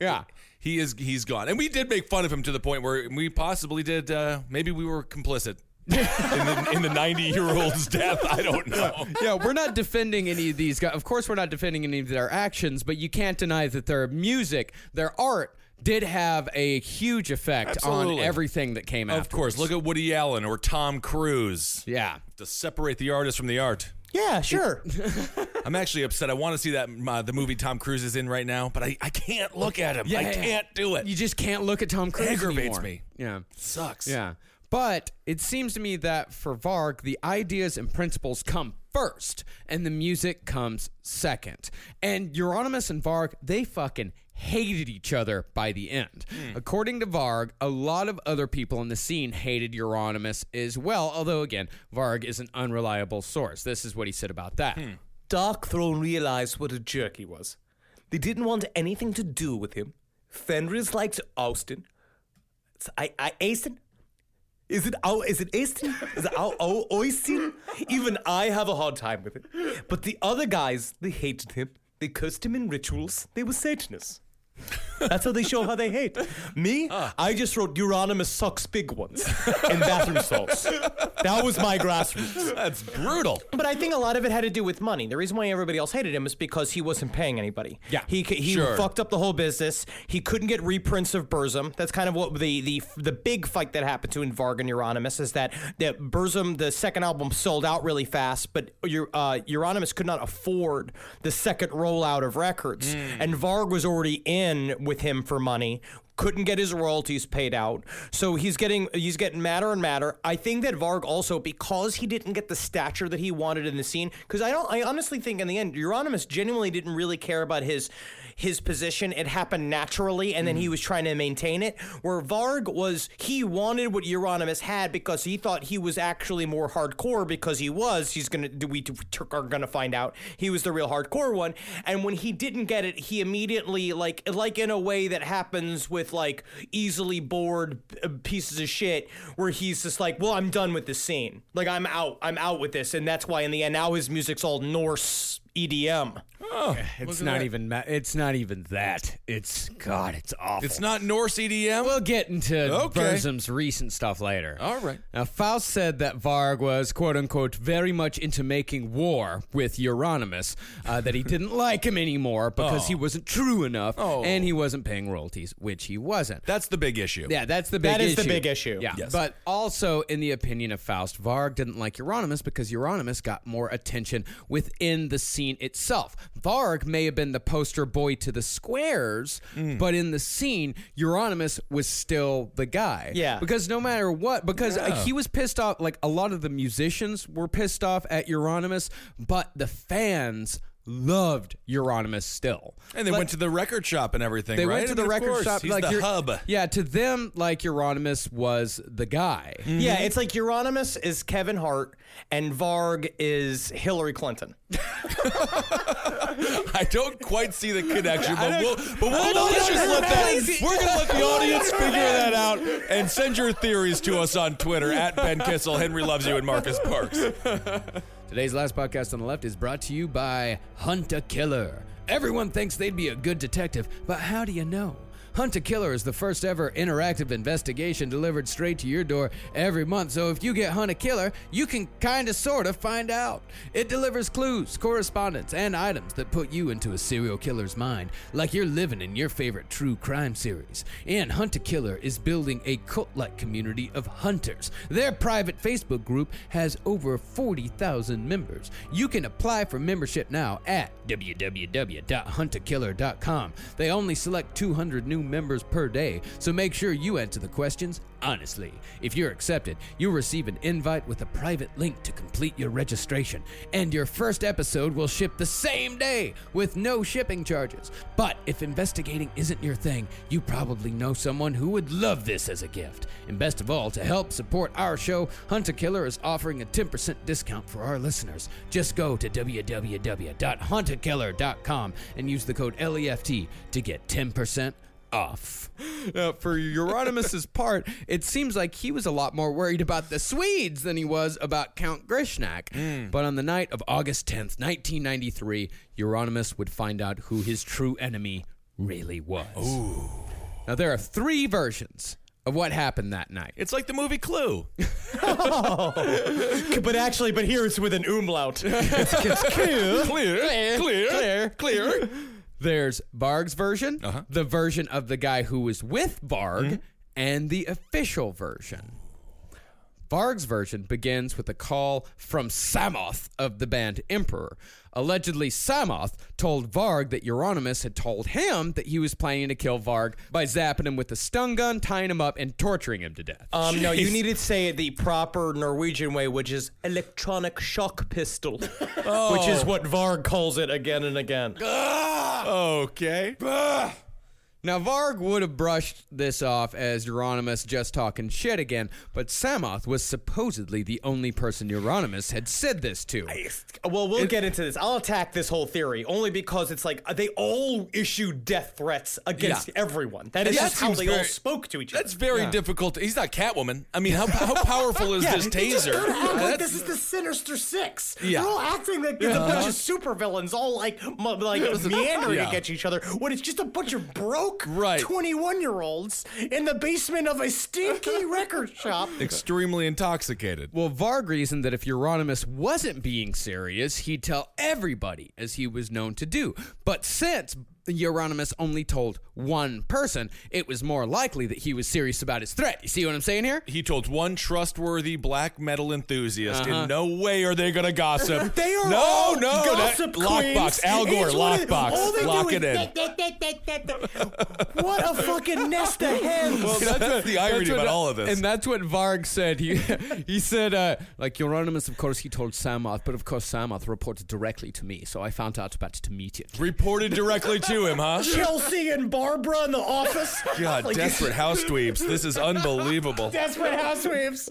he's gone. And we did make fun of him to the point where we possibly did, maybe we were complicit. in the 90-year-old's death. I don't know. Yeah, we're not defending any of these guys. Of course, we're not defending any of their actions, but you can't deny that their music, their art, did have a huge effect on everything that came after. Of course. Look at Woody Allen or Tom Cruise. Yeah. To separate the artist from the art. Yeah, sure. I'm actually upset. I want to see that the movie Tom Cruise is in right now, but I can't look at him. I can't do it. You just can't look at Tom Cruise Aggravates anymore. me. Yeah. Sucks. Yeah. But it seems to me that for Varg, the ideas and principles come first, and the music comes second. And Euronymous and Varg, they fucking hated each other by the end. According to Varg, a lot of other people in the scene hated Euronymous as well, although, again, Varg is an unreliable source. This is what he said about that. Darkthrone realized what a jerk he was. They didn't want anything to do with him. Fenris liked Austin. Austin? Is it Austin? Is it Austin? Even I have a hard time with it. But the other guys, they hated him. They cursed him in rituals. They were Satanists. That's how they show how they hate. Me, I just wrote Euronymous sucks big ones in bathroom stalls. That was my grassroots. That's brutal. But I think a lot of it had to do with money. The reason why everybody else hated him is because he wasn't paying anybody. Yeah, he sure. fucked up the whole business. He couldn't get reprints of Burzum. That's kind of what the big fight that happened to in Varg and Euronymous is that Burzum, the second album, sold out really fast, but Euronymous could not afford the second rollout of records, and Varg was already in with him for money, couldn't get his royalties paid out, so he's getting madder and madder. I think that Varg also, because he didn't get the stature that he wanted in the scene, because I honestly think in the end Euronymous genuinely didn't really care about his position. It happened naturally, and then he was trying to maintain it. Where Varg he wanted what Euronymous had because he thought he was actually more hardcore because we are gonna find out he was the real hardcore one. And when he didn't get it, he immediately like in a way that happens with like easily bored pieces of shit, where he's just like, well, I'm done with this scene. Like I'm out with this, and that's why in the end now his music's all Norse EDM. Oh, It's not even that. It's awful. It's not Norse EDM? We'll get into Burzum's recent stuff later. All right. Now, Faust said that Varg was, quote-unquote, very much into making war with Euronymous, that he didn't like him anymore because he wasn't true enough, and he wasn't paying royalties, which he wasn't. That's the big issue. Yeah, that's the big issue. That is the big issue. Yeah, Yes. but also, in the opinion of Faust, Varg didn't like Euronymous because Euronymous got more attention within the scene itself. Varg may have been the poster boy to the squares, but in the scene, Euronymous was still the guy. Yeah. Because no matter what, he was pissed off, like a lot of the musicians were pissed off at Euronymous, but the fans loved Euronymous still. And they went to the record shop and everything, They right? went to the Of record course, shop. He's like the hub. Yeah, to them, like Euronymous was the guy. Yeah, it's like Euronymous is Kevin Hart and Varg is Hillary Clinton. I don't quite see the connection, but I we'll don't- let's just let that. Crazy. We're gonna let the audience figure that out and send your theories to us on Twitter at Ben Kissel, Henry Loves You, and Marcus Parks. Today's last podcast on the left is brought to you by Hunt a Killer. Everyone thinks they'd be a good detective, but how do you know? Hunt a Killer is the first ever interactive investigation delivered straight to your door every month, so if you get Hunt a Killer, you can kinda sorta find out. It delivers clues, correspondence, and items that put you into a serial killer's mind, like you're living in your favorite true crime series. And Hunt a Killer is building a cult-like community of hunters. Their private Facebook group has over 40,000 members. You can apply for membership now at www.huntakiller.com. They only select 200 new members per day, so make sure you answer the questions honestly. If you're accepted, you'll receive an invite with a private link to complete your registration, and your first episode will ship the same day with no shipping charges. But if investigating isn't your thing, you probably know someone who would love this as a gift. And best of all, to help support our show, Hunt a Killer is offering a 10% discount for our listeners. Just go to www.huntakiller.com and use the code LEFT to get 10% off. Now, for Euronymous' part, it seems like he was a lot more worried about the Swedes than he was about Count Grishnak. But on the night of August 10th, 1993, Euronymous would find out who his true enemy really was. Ooh. Now, there are 3 versions of what happened that night. It's like the movie Clue. But here it's with an umlaut. It's Clear. There's Varg's version, the version of the guy who was with Varg, and the official version. Varg's version begins with a call from Samoth of the band Emperor. Allegedly, Samoth told Varg that Euronymous had told him that he was planning to kill Varg by zapping him with a stun gun, tying him up, and torturing him to death. No, you need to say it the proper Norwegian way, which is electronic shock pistol, which is what Varg calls it again and again. Okay. Now, Varg would have brushed this off as Euronymous just talking shit again, but Samoth was supposedly the only person Euronymous had said this to. Well, we'll get into this. I'll attack this whole theory only because it's like they all issued death threats against everyone. That is That just how seems they all very- spoke to each other. That's very difficult. He's not Catwoman. I mean, how powerful is this taser? This is the Sinister Six. Yeah. They're all acting like it's a bunch of supervillains, all like meandering against each other, when it's just a bunch of broke 21-year-olds in the basement of a stinky record shop. Extremely intoxicated. Well, Varg reasoned that if Euronymous wasn't being serious, he'd tell everybody, as he was known to do. But since Euronymous only told one person, it was more likely that he was serious about his threat. You see what I'm saying here? He told one trustworthy black metal enthusiast. In no way are they gonna gossip. They are all gossip lockbox. queens. Al Gore, Each one of them, all lockbox. they Lock do it is in. What a fucking nest of hens. Well, that's the irony about all of this. And that's what Varg said. He said, like, Euronymous, of course, he told Samoth, but of course Samoth reported directly to me, so I found out about it immediately. Reported directly to him, huh? Chelsea and Barbara in the office. God, Like, desperate house dweebs. This is unbelievable. Desperate housewives.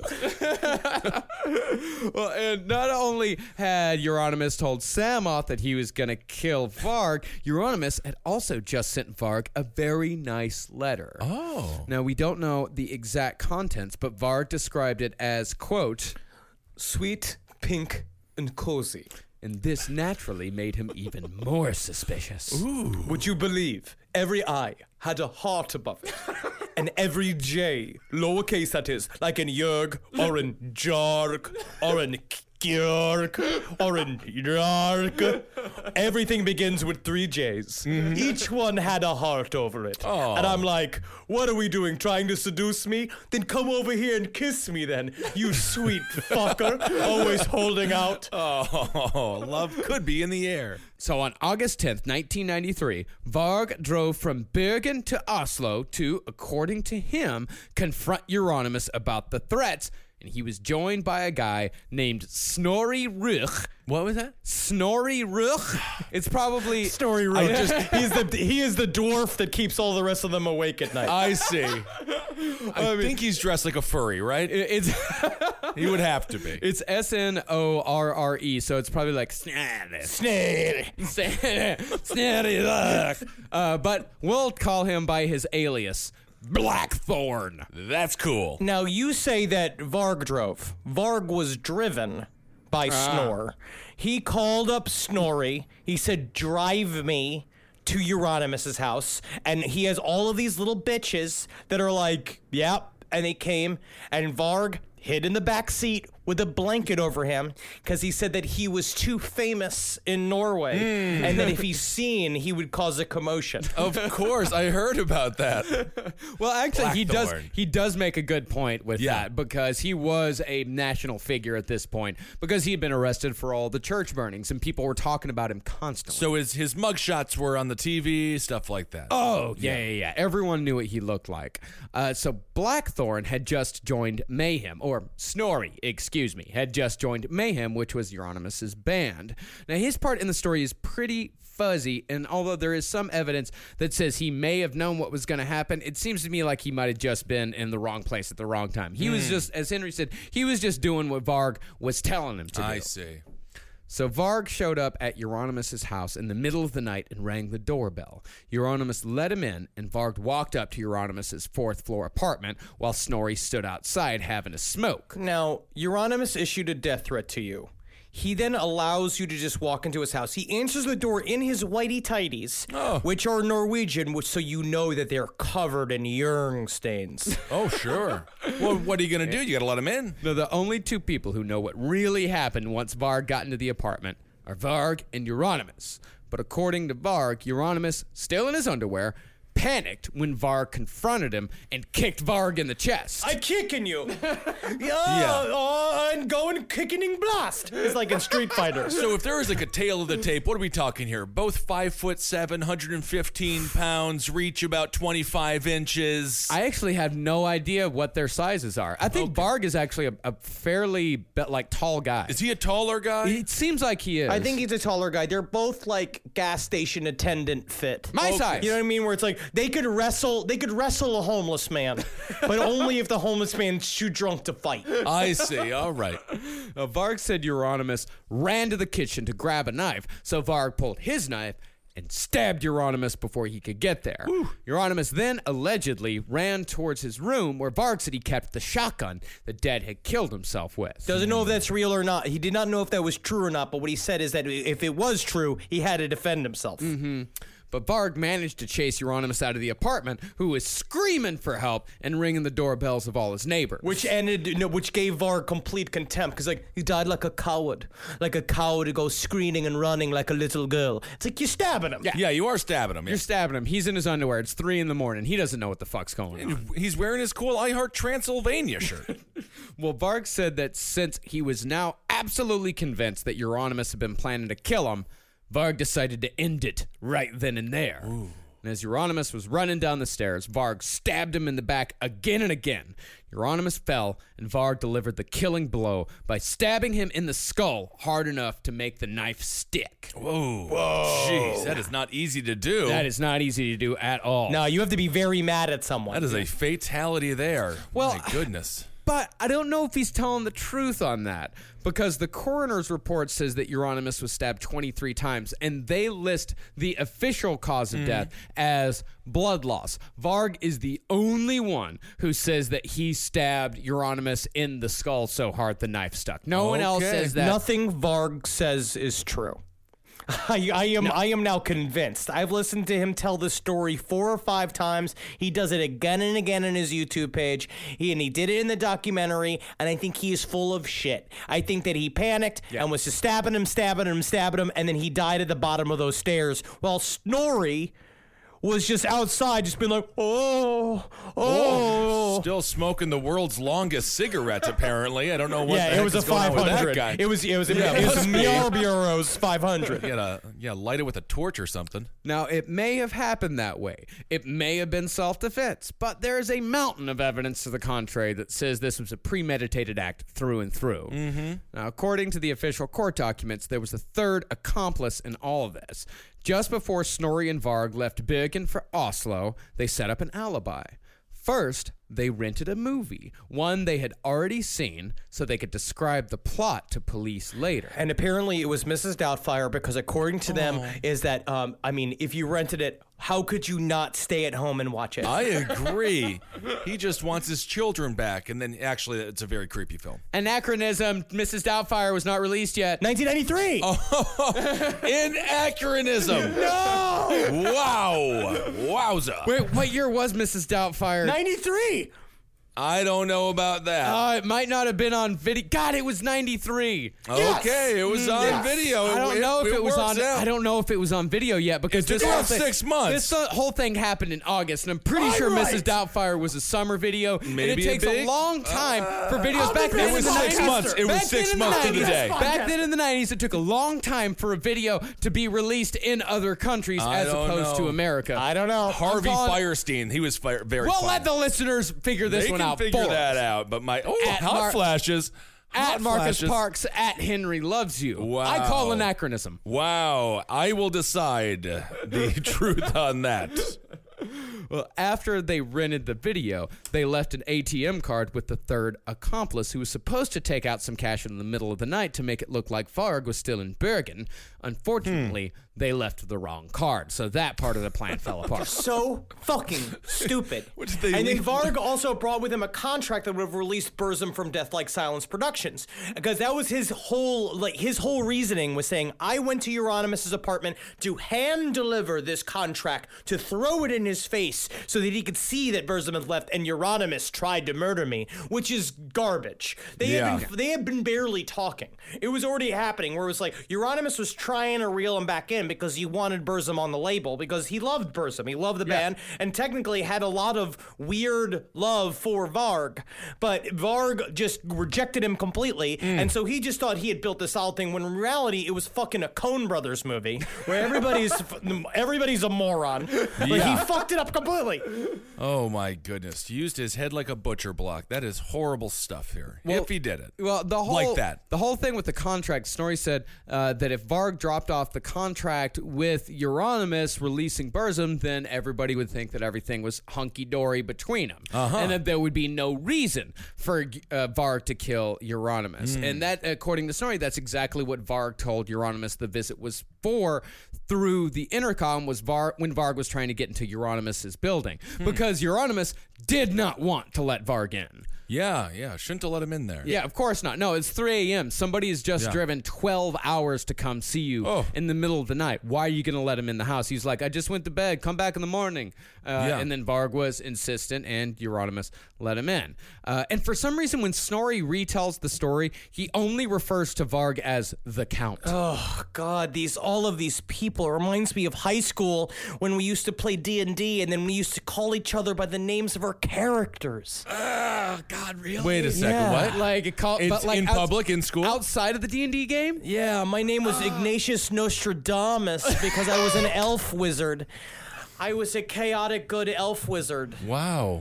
Well, and not only had Euronymous told Samoth that he was going to kill Varg, Euronymous had also just sent Varg a very nice letter. Oh. Now, we don't know the exact contents, but Varg described it as, quote, Sweet, pink, and cozy. and this naturally made him even more suspicious. Would you believe every I had a heart above it? And every J, lowercase that is, like in Jörg, or in Jark, or in Gjörg, or in Jark. Everything begins with 3 J's. Each one had a heart over it. And I'm like, what are we doing, trying to seduce me? Then come over here and kiss me then, you sweet fucker, always holding out. Oh, love could be in the air. So on August 10th, 1993, Varg drove from Bergen to Oslo to, according to him, confront Euronymous about the threats and he was joined by a guy named Snorri Ruch. What was that? Snorri Ruch? It's probably... Story room. He is the dwarf that keeps all the rest of them awake at night. I see. I think he's dressed like a furry, right? It's He would have to be. it's Snorre, so it's probably like Snorri Ruch. But we'll call him by his alias, Blackthorn. That's cool. Now, you say that Varg drove. Varg was driven by Snor. He called up Snorri. He said, drive me to Euronymous' house. And he has all of these little bitches that are like, yep. And they came, and Varg hid in the back seat with a blanket over him because he said that he was too famous in Norway and that if he's seen, he would cause a commotion. Of course, I heard about that. Well, actually, Blackthorn. he does make a good point with that because he was a national figure at this point because he had been arrested for all the church burnings and people were talking about him constantly. So his mugshots were on the TV, stuff like that. Oh, yeah. Everyone knew what he looked like. So Blackthorn had just joined Mayhem, or Snorri, excuse me, had just joined Mayhem, which was Euronymous' band. Now, his part in the story is pretty fuzzy, and although there is some evidence that says he may have known what was going to happen, it seems to me like he might have just been in the wrong place at the wrong time. He was just, as Henry said, he was just doing what Varg was telling him to do. I see. So Varg showed up at Euronymous' house in the middle of the night and rang the doorbell. Euronymous let him in, and Varg walked up to Euronymous' fourth-floor apartment while Snorri stood outside having a smoke. Now, Euronymous issued a death threat to you. He then allows you to just walk into his house. He answers the door in his whitey tighties, which are Norwegian, so you know that they're covered in urine stains. Oh, sure. Well, what are you going to do? You got to let him in. Now, the only two people who know what really happened once Varg got into the apartment are Varg and Euronymous. But according to Varg, Euronymous, still in his underwear, panicked when Varg confronted him and kicked Varg in the chest. I kicking you. And going kicking in blast. It's like in Street Fighter. So if there is like a tail of the tape, what are we talking here? Both 5'7", 115 pounds, reach about 25 inches. I actually have no idea what their sizes are. I think Varg is actually a fairly tall guy. Is he a taller guy? It seems like he is. I think he's a taller guy. They're both like gas station attendant fit. My size. You know what I mean? Where it's like they could wrestle a homeless man, but only if the homeless man's too drunk to fight. I see. All right. Varg said Euronymous ran to the kitchen to grab a knife, so Varg pulled his knife and stabbed Euronymous before he could get there. Euronymous then allegedly ran towards his room where Varg said he kept the shotgun the dead had killed himself with. Doesn't know if that's real or not. He did not know if that was true or not, but what he said is that if it was true, he had to defend himself. But Varg managed to chase Euronymous out of the apartment, who was screaming for help and ringing the doorbells of all his neighbors. Which gave Varg complete contempt, because he died like a coward who goes screaming and running like a little girl. It's like you're stabbing him. Yeah, you are stabbing him. You're stabbing him. He's in his underwear. It's 3 a.m. He doesn't know what the fuck's going on. He's wearing his cool I Heart Transylvania shirt. Well, Varg said that since he was now absolutely convinced that Euronymous had been planning to kill him, Varg decided to end it right then and there. And as Euronymous was running down the stairs, Varg stabbed him in the back again and again. Euronymous fell, and Varg delivered the killing blow by stabbing him in the skull hard enough to make the knife stick. Whoa. Jeez, that is not easy to do. That is not easy to do at all. No, you have to be very mad at someone. That is a fatality there. Well, my goodness. But I don't know if he's telling the truth on that, because the coroner's report says that Euronymous was stabbed 23 times, and they list the official cause of death as blood loss. Varg is the only one who says that he stabbed Euronymous in the skull so hard the knife stuck. No one else says that. Nothing Varg says is true. I am now convinced. I've listened to him tell the story 4 or 5 times. He does it again and again on his YouTube page. He did it in the documentary, and I think he is full of shit. I think that he panicked and was just stabbing him, and then he died at the bottom of those stairs while Snorri was just outside, just being like, oh. Still smoking the world's longest cigarette, apparently. I don't know what the Yeah, heck it was a is going on with that 500. guy. It was must be. Marlboro's 500. Light it with a torch or something. Now, it may have happened that way. It may have been self-defense, but there is a mountain of evidence to the contrary that says this was a premeditated act through and through. Mm-hmm. Now, according to the official court documents, there was a third accomplice in all of this. Just before Snorri and Varg left Bergen for Oslo, they set up an alibi. First, they rented a movie, one they had already seen, so they could describe the plot to police later. And apparently it was Mrs. Doubtfire because according to them is that, if you rented it, how could you not stay at home and watch it? I agree. He just wants his children back, and then actually, it's a very creepy film. Anachronism, Mrs. Doubtfire was not released yet. 1993! Anachronism. No! Wow. Wowza. Wait, what year was Mrs. Doubtfire? 93! I don't know about that. It might not have been on video. God, it was 93. Okay, it was on video. I don't know if it was on. Out. I don't know if it was on video yet because It took this whole about thing, 6 months. This whole thing happened in August, and I'm pretty sure right. Mrs. Doubtfire was a summer video. and Maybe it takes a big- long time for videos back then. It was in the 6 90s. months. It was Back 6 then in the months to the 90s. day. Back then in the 90s, it took a long time for a video to be released in other countries I as don't opposed know. to America. I don't know. Harvey calling- Firestein, he was very We'll funny. let the listeners figure this They one can out figure for that us. out, but my At hot Mark- flashes. At Hot Marcus flashes. Parks, at Henry Loves You. Wow. I call anachronism. Wow, I will decide the truth on that. Well, after they rented the video, they left an ATM card with the third accomplice who was supposed to take out some cash in the middle of the night to make it look like Varg was still in Bergen. Unfortunately, they left the wrong card, so that part of the plan fell apart. So fucking stupid. What did they and then leave? Varg also brought with him a contract that would have released Burzum from Death Like Silence Productions, because that was his whole reasoning was saying, I went to Euronymous' apartment to hand deliver this contract, to throw it in his face so that he could see that Burzum had left, and Euronymous tried to murder me, which is garbage. They had been barely talking. It was already happening where it was like Euronymous was trying to reel him back in because he wanted Burzum on the label because he loved Burzum. He loved the band and technically had a lot of weird love for Varg. But Varg just rejected him completely. And so he just thought he had built this solid thing when in reality it was fucking a Coen Brothers movie where everybody's a moron. Like he fucked it up completely. Oh my goodness. Used his head like a butcher block. That is horrible stuff here. If he did it. Well, the whole Like that. The whole thing with the contract, Snorri said that if Varg dropped off the contract with Euronymous releasing Burzum, then everybody would think that everything was hunky-dory between them. And that there would be no reason for Varg to kill Euronymous. And that, according to Snorri, that's exactly what Varg told Euronymous the visit was for through the intercom was when Varg was trying to get into Euronymous' building. Because Euronymous did not want to let Varg in. Yeah. Shouldn't have let him in there. Yeah, of course not. No, it's 3 a.m. Somebody has just driven 12 hours to come see you in the middle of the night. Why are you going to let him in the house? He's like, I just went to bed. Come back in the morning. And then Varg was insistent, and Euronymous let him in. And for some reason, when Snorri retells the story, he only refers to Varg as the Count. Oh God, all of these people. It reminds me of high school when we used to play D&D and then we used to call each other by the names of our characters. God, really? Wait a second. Yeah. What? Like, It's in public, in school? Outside of the D&D game? Yeah, my name was Ignatius Nostradamus because I was an elf wizard. I was a chaotic good elf wizard. Wow.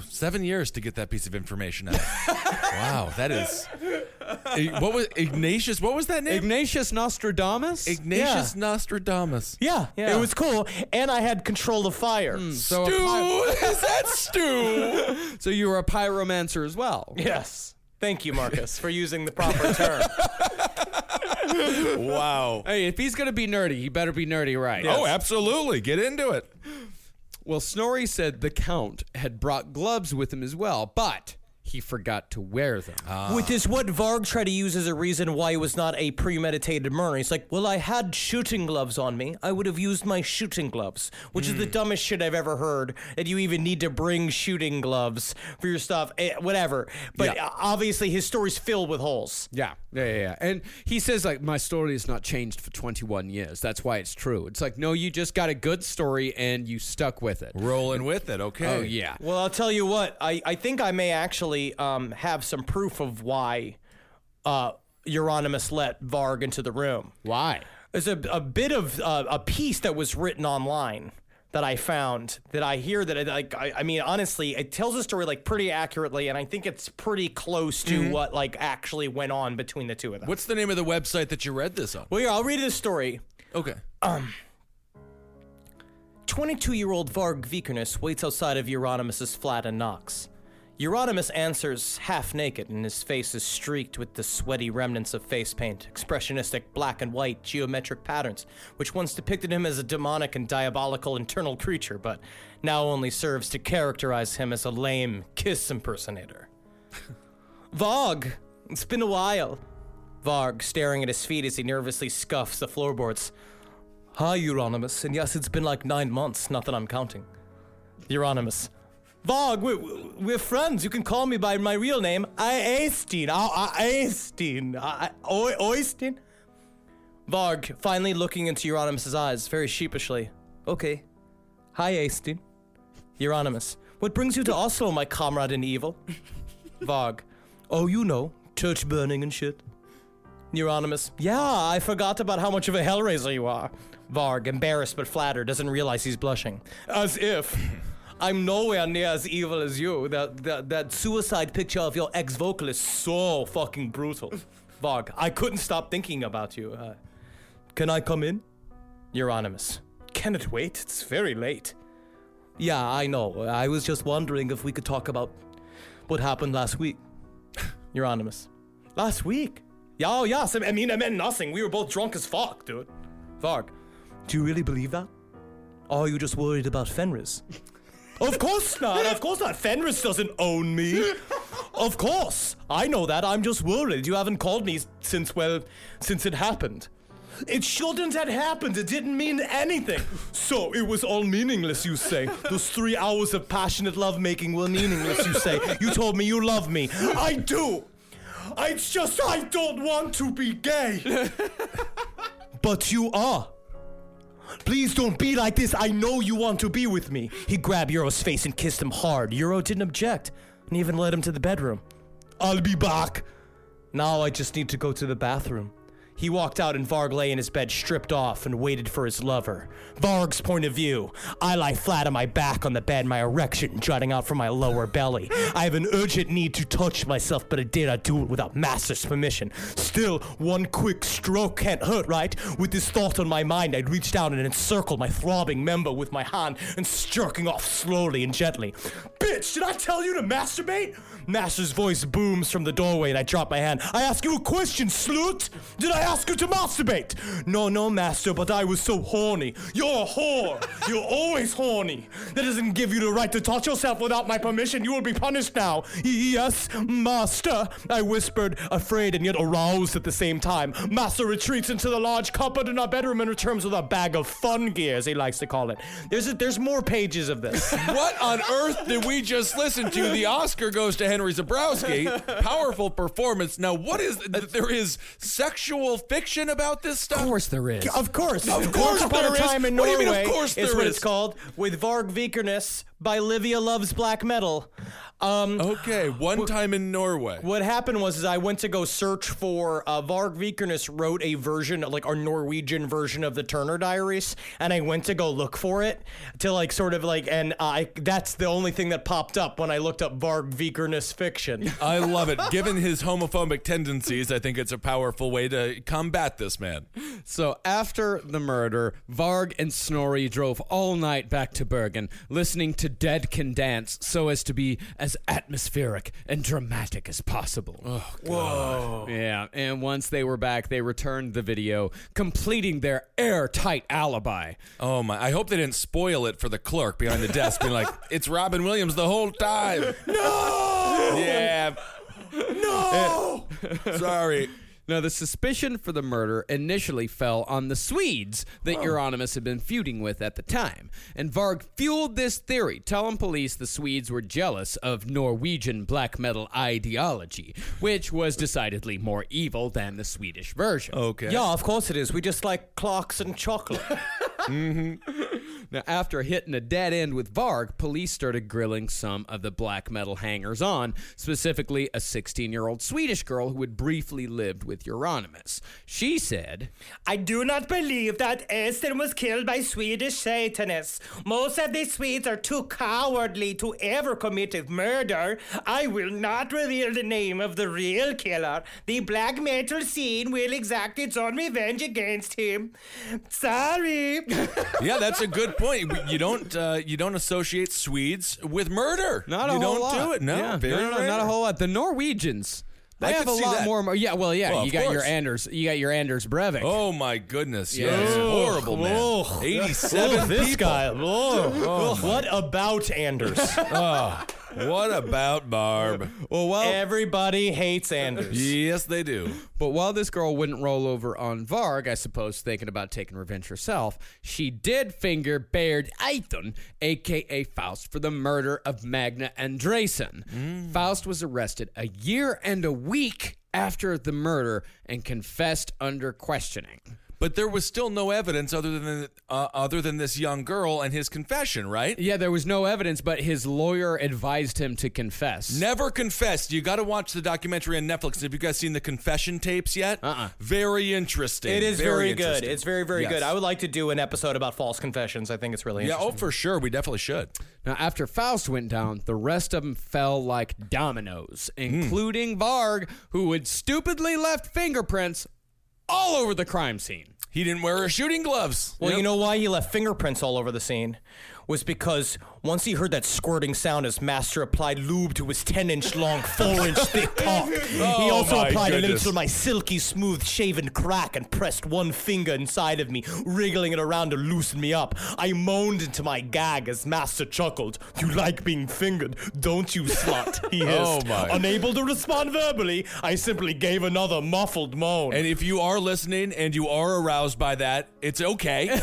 7 years to get that piece of information out. Wow, that is... What was Ignatius? What was that name? Ignatius Nostradamus? Ignatius Nostradamus. Yeah, it was cool. And I had control of fire. So Stu! Is that Stu? So you were a pyromancer as well? Yes. Thank you, Marcus, for using the proper term. Wow. Hey, if he's going to be nerdy, he better be nerdy right. Oh, absolutely. Get into it. Well, Snorri said the Count had brought gloves with him as well, but he forgot to wear them. Which is what Varg tried to use as a reason why it was not a premeditated murder. He's like, well, I had shooting gloves on me. I would have used my shooting gloves, which is the dumbest shit I've ever heard, that you even need to bring shooting gloves for your stuff, whatever. But obviously his story's filled with holes. Yeah. And he says, like, my story has not changed for 21 years. That's why it's true. It's like, no, you just got a good story and you stuck with it. Rolling with it, okay. Oh, yeah. Well, I'll tell you what. I think I may actually have some proof of why Euronymous let Varg into the room. Why? There's a bit of a piece that was written online that I found that I hear that I mean, honestly, it tells the story like pretty accurately, and I think it's pretty close to what like actually went on between the two of them. What's the name of the website that you read this on? Well, yeah, I'll read this story. Okay. 22-year-old Varg Vikernes waits outside of Euronymous' flat and knocks. Euronymous answers half naked, and his face is streaked with the sweaty remnants of face paint, expressionistic black and white geometric patterns, which once depicted him as a demonic and diabolical internal creature, but now only serves to characterize him as a lame Kiss impersonator. Varg, it's been a while. Varg, staring at his feet as he nervously scuffs the floorboards. Hi, Euronymous, and yes, it's been like 9 months, not that I'm counting. Euronymous. Varg, we're friends. You can call me by my real name. Oystein. Oystein? Varg, finally looking into Euronymous' eyes, very sheepishly. Okay. Hi, Oystein. Euronymous. What brings you to Oslo, my comrade in evil? Varg. Oh, you know, church burning and shit. Euronymous. Yeah, I forgot about how much of a hellraiser you are. Varg, embarrassed but flattered, doesn't realize he's blushing. As if... I'm nowhere near as evil as you. That suicide picture of your ex-vocalist so fucking brutal. Varg, I couldn't stop thinking about you. Can I come in? Euronymous. Can it wait? It's very late. Yeah, I know. I was just wondering if we could talk about what happened last week. Euronymous. Last week? Yeah, oh, yes. I mean, I meant nothing. We were both drunk as fuck, dude. Varg. Do you really believe that? Or are you just worried about Fenris? Of course not. Of course not. Fenris doesn't own me. Of course. I know that. I'm just worried. You haven't called me since it happened. It shouldn't have happened. It didn't mean anything. So it was all meaningless, you say. Those 3 hours of passionate lovemaking were meaningless, you say. You told me you love me. I do. It's just I don't want to be gay. But you are. Please don't be like this. I know you want to be with me. He grabbed Euro's face and kissed him hard. Euro didn't object and even led him to the bedroom. I'll be back. Now I just need to go to the bathroom. He walked out and Varg lay in his bed stripped off and waited for his lover. Varg's point of view. I lie flat on my back on the bed, my erection jutting out from my lower belly. I have an urgent need to touch myself, but I dare not do it without Master's permission. Still, one quick stroke can't hurt, right? With this thought on my mind, I'd reach down and encircle my throbbing member with my hand and jerking off slowly and gently. Bitch, did I tell you to masturbate? Master's voice booms from the doorway and I drop my hand. I ask you a question, slut. Did I ask you to masturbate? No, Master, but I was so horny. You're a whore. You're always horny. That doesn't give you the right to touch yourself without my permission. You will be punished now. Yes, Master, I whispered, afraid and yet aroused at the same time. Master retreats into the large cupboard in our bedroom and returns with a bag of fun gear, as he likes to call it. There's more pages of this. What on earth did we just listen to? The Oscar goes to Henry Zabrowski. Powerful performance. Now, what is... There is sexual fiction about this stuff? Of course there is. Of course. Of course Once Upon there a is. Time in What do you Norway mean, of course is there what is? it's called, with Varg Vikernes by Livia Loves Black Metal. Okay, one time in Norway. What happened was I went to go search for Varg Vikernes wrote a version, like our Norwegian version of the Turner Diaries, and I went to go look for it to like sort of like, and that's the only thing that popped up when I looked up Varg Vikernes fiction. I love it. Given his homophobic tendencies, I think it's a powerful way to combat this man. So after the murder, Varg and Snorri drove all night back to Bergen, listening to Dead Can Dance so as to be as atmospheric and dramatic as possible. Oh, God. Whoa. Yeah, and once they were back, they returned the video, completing their airtight alibi. Oh, my. I hope they didn't spoil it for the clerk behind the desk, being like, it's Robin Williams the whole time. No! Yeah. No! Sorry. Now, the suspicion for the murder initially fell on the Swedes that Euronymous had been feuding with at the time. And Varg fueled this theory, telling police the Swedes were jealous of Norwegian black metal ideology, which was decidedly more evil than the Swedish version. Okay. Yeah, of course it is. We just like clocks and chocolate. Now, after hitting a dead end with Varg, police started grilling some of the black metal hangers-on, specifically a 16-year-old Swedish girl who had briefly lived with Euronymous. She said, I do not believe that Esther was killed by Swedish Satanists. Most of the Swedes are too cowardly to ever commit a murder. I will not reveal the name of the real killer. The black metal scene will exact its own revenge against him. Sorry. Yeah, that's a good point. You don't associate Swedes with murder. not a you whole don't lot. do it. No, Yeah, very no, rare. not a whole lot. The Norwegians, they I have could a see lot that. more. Yeah, well, yeah, Well, you of got your course. Anders Breivik. Oh my goodness! Yeah. Yes, Ugh, horrible man. 87 this people. guy. What about Anders? What about Barb? well, Everybody hates Anders. Yes, they do. But while this girl wouldn't roll over on Varg, I suppose thinking about taking revenge herself, she did finger Baird Eithun, a.k.a. Faust, for the murder of Magna Andresen. Faust was arrested a year and a week after the murder and confessed under questioning. But there was still no evidence other than this young girl and his confession, right? Yeah, there was no evidence, but his lawyer advised him to confess. Never confessed. You got to watch the documentary on Netflix. Have you guys seen the confession tapes yet? Very interesting. It is very good. interesting. It's very, very Yes. good. I would like to do an episode about false confessions. I think it's really Yeah, interesting. oh, for sure. We definitely should. Now, after Faust went down, the rest of them fell like dominoes, including Varg, who had stupidly left fingerprints all over the crime scene. He didn't wear his shooting gloves. Well, you know why he left fingerprints all over the scene? Was because once he heard that squirting sound, his master applied lube to his 10-inch long, 4-inch thick cock. He also my applied a little goodness. to my silky smooth shaven crack and pressed one finger inside of me, wriggling it around to loosen me up. I moaned into my gag as master chuckled. You like being fingered, don't you, slut? He hissed. Oh, my. Unable to respond verbally, I simply gave another muffled moan. And if you are listening and you are aroused by that, it's okay.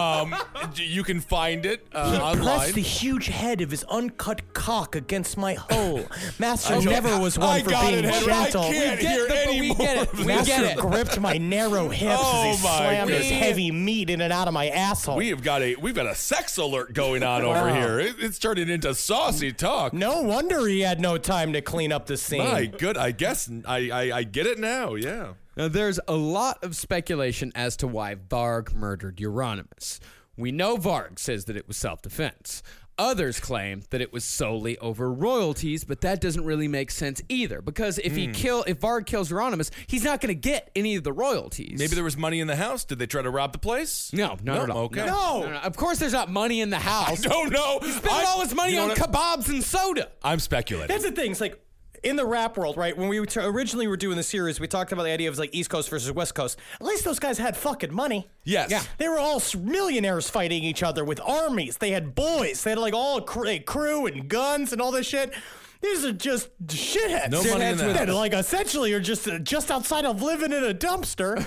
You can find it online. Pressed the huge head of his uncut cock against my hole. Master never was one I for got being it, Henry. gentle. I can't hear any we more get it. of We this. get Master it. gripped my narrow hips as he Oh, my slammed his goodness. heavy meat in and out of my asshole. We've got a sex alert going on over here. It's turning into saucy talk. No wonder he had no time to clean up the scene. My good, I guess I get it now. Yeah. Now, there's a lot of speculation as to why Varg murdered Euronymous. We know Varg says that it was self-defense. Others claim that it was solely over royalties, but that doesn't really make sense either. Because if Varg kills Euronymous, he's not going to get any of the royalties. Maybe there was money in the house. Did they try to rob the place? No, not at all. Okay. No. No. Of course, there's not money in the house. Don't know. Spending all his money you know on what? kebabs and soda. I'm speculating. That's the thing. It's like in the rap world, right? When we originally were doing the series, we talked about the idea of like East Coast versus West Coast. At least those guys had fucking money. Yes. Yeah. They were all millionaires fighting each other with armies. They had boys. They had like all crew and guns and all this shit. These are just shitheads. No money in that. That like essentially are just outside of living in a dumpster.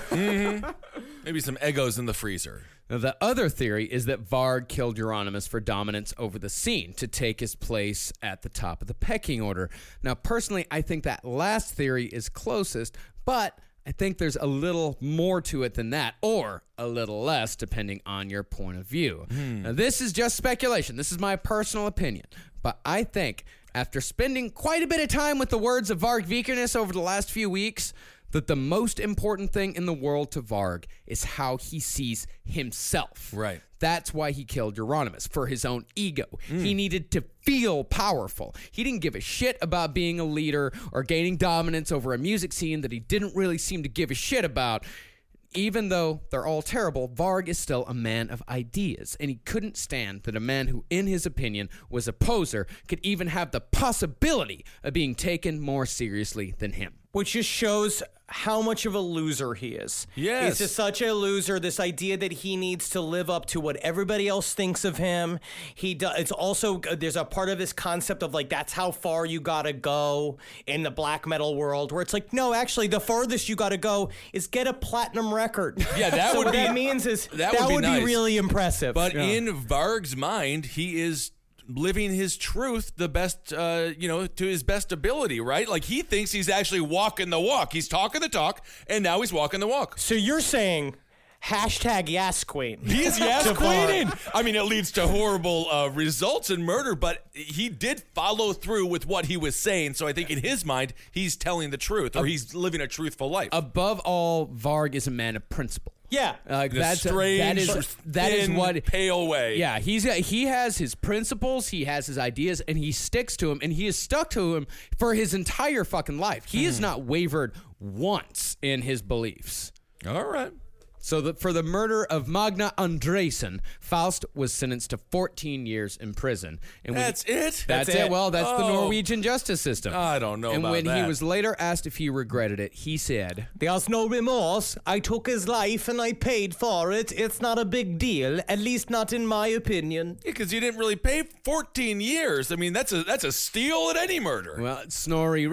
Maybe some Eggos in the freezer. Now, the other theory is that Varg killed Euronymous for dominance over the scene to take his place at the top of the pecking order. Now, personally, I think that last theory is closest, but I think there's a little more to it than that, or a little less, depending on your point of view. Now, this is just speculation. This is my personal opinion. But I think after spending quite a bit of time with the words of Varg Vikernes over the last few weeks, that the most important thing in the world to Varg is how he sees himself. Right. That's why he killed Euronymous, for his own ego. He needed to feel powerful. He didn't give a shit about being a leader or gaining dominance over a music scene that he didn't really seem to give a shit about. Even though they're all terrible, Varg is still a man of ideas, and he couldn't stand that a man who, in his opinion, was a poser could even have the possibility of being taken more seriously than him. which just shows how much of a loser he is. Yes. He's just such a loser. This idea that he needs to live up to what everybody else thinks of him. It's also, there's a part of his concept of like, that's how far you gotta go in the black metal world, where it's like, no, actually, the farthest you gotta go is get a platinum record. Yeah, that so would what be- that means is that that would be would nice. be really impressive. But in Varg's mind, he is living his truth the best, to his best ability, right? Like, he thinks he's actually walking the walk. He's talking the talk, and now he's walking the walk. So you're saying hashtag Yas Queen. He is Yas Queening. I mean, it leads to horrible results and murder, but he did follow through with what he was saying. So I think in his mind, he's telling the truth, or he's living a truthful life. Above all, Varg is a man of principle. Yeah. In a strange, that is thin, what pale way. Yeah, he has his principles, he has his ideas, and he sticks to him, and he has stuck to him for his entire fucking life. He has not wavered once in his beliefs. All right. So for the murder of Magna Andresen, Faust was sentenced to 14 years in prison. And That's it? That's it. Well, that's the Norwegian justice system. I don't know and about when that. he was later asked if he regretted it, he said, There's no remorse. I took his life and I paid for it. It's not a big deal, at least not in my opinion. Because you didn't really pay 14 years. I mean, that's a steal at any murder. well, Snorri...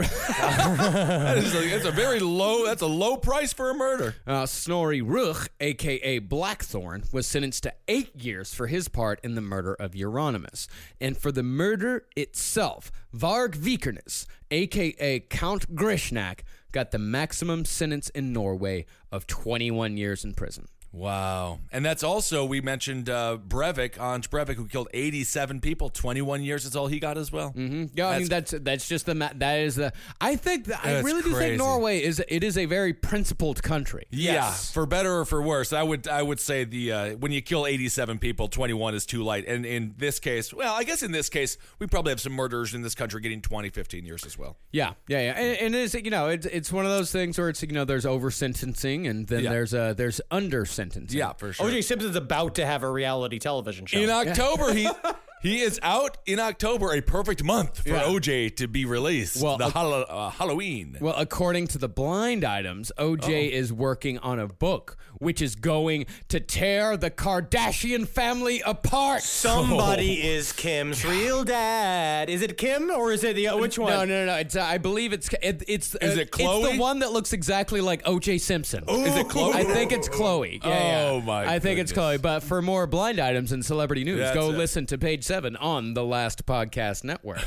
That's a very low. That's a low price for a murder. Snorri Ruch, a.k.a. Blackthorn, was sentenced to 8 years for his part in the murder of Euronymous. And for the murder itself, Varg Vikernes, a.k.a. Count Grishnak, got the maximum sentence in Norway of 21 years in prison. Wow. And that's also, we mentioned Breivik, Hans Breivik, who killed 87 people. 21 years is all he got as well. Mm-hmm. Yeah, I mean that's just that is the. I think I That's really do crazy. think Norway is a very principled country. Yeah, for better or for worse, I would say the when you kill 87 people, 21 is too light. And in this case, well, I guess in this case, we probably have some murderers in this country getting 20, 15 years as well. Yeah. And it's it's one of those things where it's there's over sentencing and then there's under sentencing. Yeah, for sure. O.J. Simpson's about to have a reality television show. In October, he is out in October, a perfect month for OJ to be released. Well, Halloween. Well, according to the blind items, OJ is working on a book which is going to tear the Kardashian family apart. Somebody is Kim's real dad. Is it Kim or is it the which one? No. It's I believe it's Is it Chloe? It's the one that looks exactly like OJ Simpson. Is it Chloe? I think it's Chloe. Oh, my I think it's goodness. Chloe. But for more blind items and celebrity news, That's go it. listen to page 7 on the Last Podcast Network.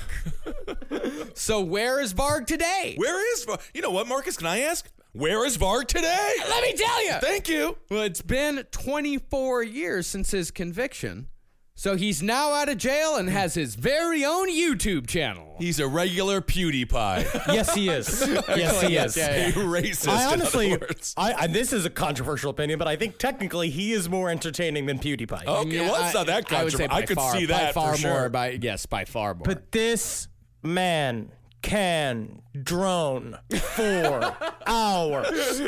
So where is Varg today? Where is Varg? You know what, Marcus? Can I ask? Where is Varg today? Let me tell you. Thank you. Well, it's been 24 years since his conviction. So he's now out of jail and has his very own YouTube channel. He's a regular PewDiePie. Yes, he is. Yes, he is. A racist. I honestly, in other words. this is a controversial opinion, but I think technically he is more entertaining than PewDiePie. Okay, well, it's not that I would say controversial. I by could far, see by that far for sure. more. By far more. But this man can drone for hours.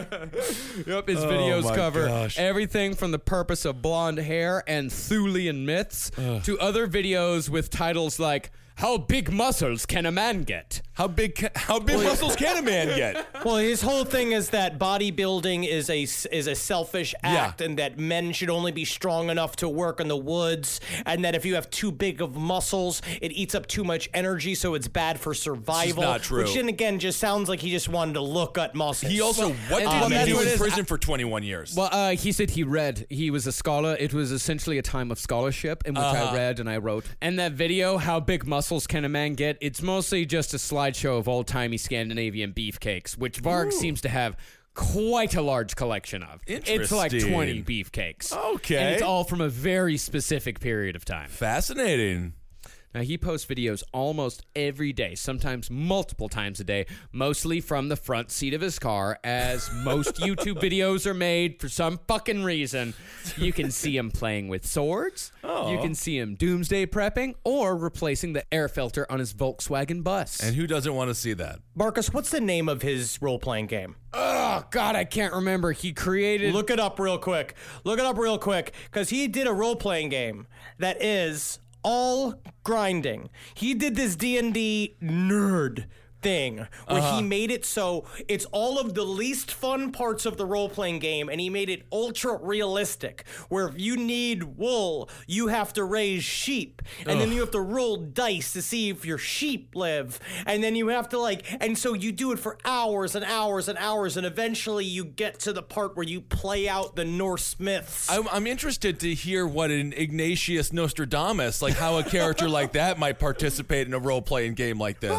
Yep, his videos my cover gosh. everything from the purpose of blonde hair and Thulian myths to other videos with titles like "How big muscles can a man get?" How big muscles can a man get? Well, his whole thing is that bodybuilding is a selfish act, and that men should only be strong enough to work in the woods, and that if you have too big of muscles, it eats up too much energy, so it's bad for survival. not true. Which then again just sounds like he just wanted to look at muscles. He also, what did well, he that's do what it in is. prison for 21 years? Well, he said he read. He was a scholar. It was essentially a time of scholarship in which I read and I wrote. And that video, "How big muscles can a man get?" It's mostly just a slideshow of old-timey Scandinavian beefcakes, which Varg seems to have quite a large collection of. It's like Interesting. 20 beefcakes. Okay. And it's all from a very specific period of time. Fascinating. Now, he posts videos almost every day, sometimes multiple times a day, mostly from the front seat of his car, as most YouTube videos are made for some fucking reason. You can see him playing with swords. You can see him doomsday prepping or replacing the air filter on his Volkswagen bus. And who doesn't want to see that? Marcus, what's the name of his role-playing game? Oh, God, I can't remember. He created... Look it up real quick. Because he did a role-playing game that is all grinding. He did this D&D nerd thing where he made it so it's all of the least fun parts of the role-playing game, and he made it ultra realistic, where if you need wool, you have to raise sheep, and then you have to roll dice to see if your sheep live, and then you have to and so you do it for hours and hours and hours, and eventually you get to the part where you play out the Norse myths. I'm interested to hear what an Ignatius Nostradamus, how a character like that might participate in a role-playing game like this.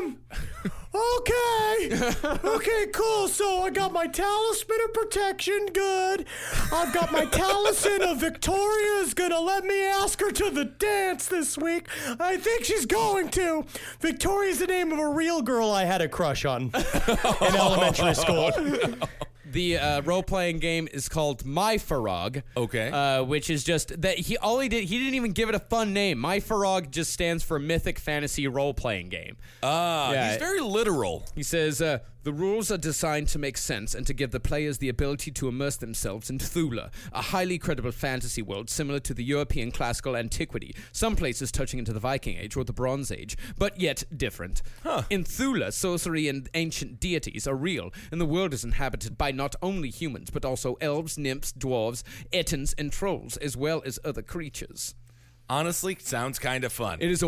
Okay, cool. So I got my talisman of protection, good. I've got my talisman of Victoria is gonna let me ask her to the dance this week. I think she's going to. Victoria's the name of a real girl I had a crush on in elementary school. The role-playing game is called My Farog. Okay. Which is just that he didn't even give it a fun name. My Farog just stands for Mythic Fantasy Role-Playing Game. He's very literal. He says, the rules are designed to make sense and to give the players the ability to immerse themselves in Thula, a highly credible fantasy world similar to the European classical antiquity, some places touching into the Viking Age or the Bronze Age, but yet different. In Thula, sorcery and ancient deities are real, and the world is inhabited by not only humans, but also elves, nymphs, dwarves, ettins, and trolls, as well as other creatures. Honestly, sounds kind of fun. It is a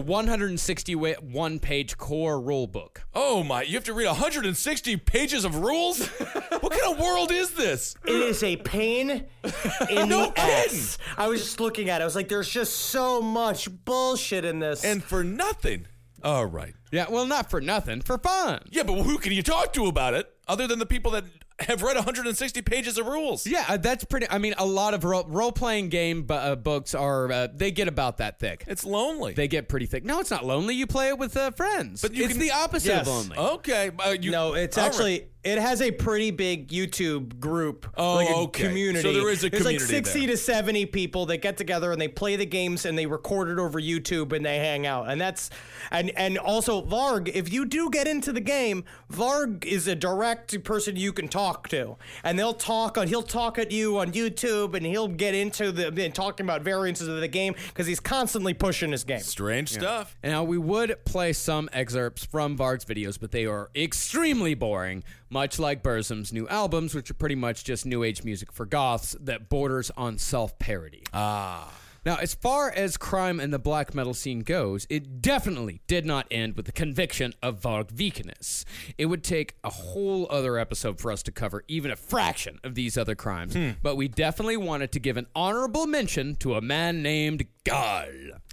161-page core rule book. Oh my, you have to read 160 pages of rules? What kind of world is this? It is a pain in the ass. I was just looking at it. I was like, there's just so much bullshit in this. And for nothing. All right. Yeah, well, not for nothing, for fun. Yeah, but who can you talk to about it other than the people that have read 160 pages of rules? Yeah, that's pretty. I mean, a lot of role-playing game books are, they get about that thick. It's lonely. They get pretty thick. No, it's not lonely. You play it with friends. But it's the opposite of lonely. Okay. No, it's actually, it has a pretty big YouTube group. Community. So there is a community. There's 60 to 70 people that get together and they play the games and they record it over YouTube and they hang out. And that's, and also Varg, if you do get into the game, Varg is a direct person you can talk to. And he'll talk at you on YouTube, and he'll get into talking about variances of the game because he's constantly pushing his game. Strange stuff. And now we would play some excerpts from Varg's videos, but they are extremely boring, much like Burzum's new albums, which are pretty much just new age music for goths that borders on self-parody. Now, as far as crime in the black metal scene goes, it definitely did not end with the conviction of Varg Vikernes. It would take a whole other episode for us to cover even a fraction of these other crimes, but we definitely wanted to give an honorable mention to a man named Gal.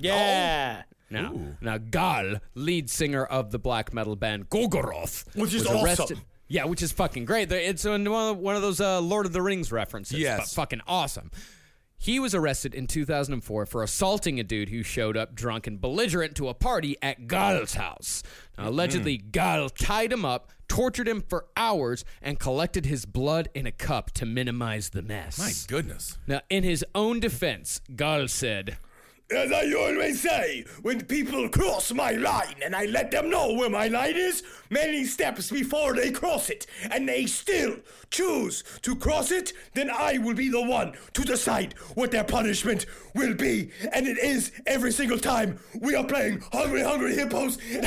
Yeah. Now Gal, lead singer of the black metal band Gorgoroth, which is was arrested. awesome. Yeah, which is fucking great. It's one of those Lord of the Rings references. Yes. But fucking awesome. He was arrested in 2004 for assaulting a dude who showed up drunk and belligerent to a party at Gal's house. Now, allegedly, Gal tied him up, tortured him for hours, and collected his blood in a cup to minimize the mess. My goodness. Now, in his own defense, Gal said, As I always say, when people cross my line and I let them know where my line is, many steps before they cross it, and they still choose to cross it, then I will be the one to decide what their punishment will be. And it is every single time we are playing Hungry Hungry Hippos. And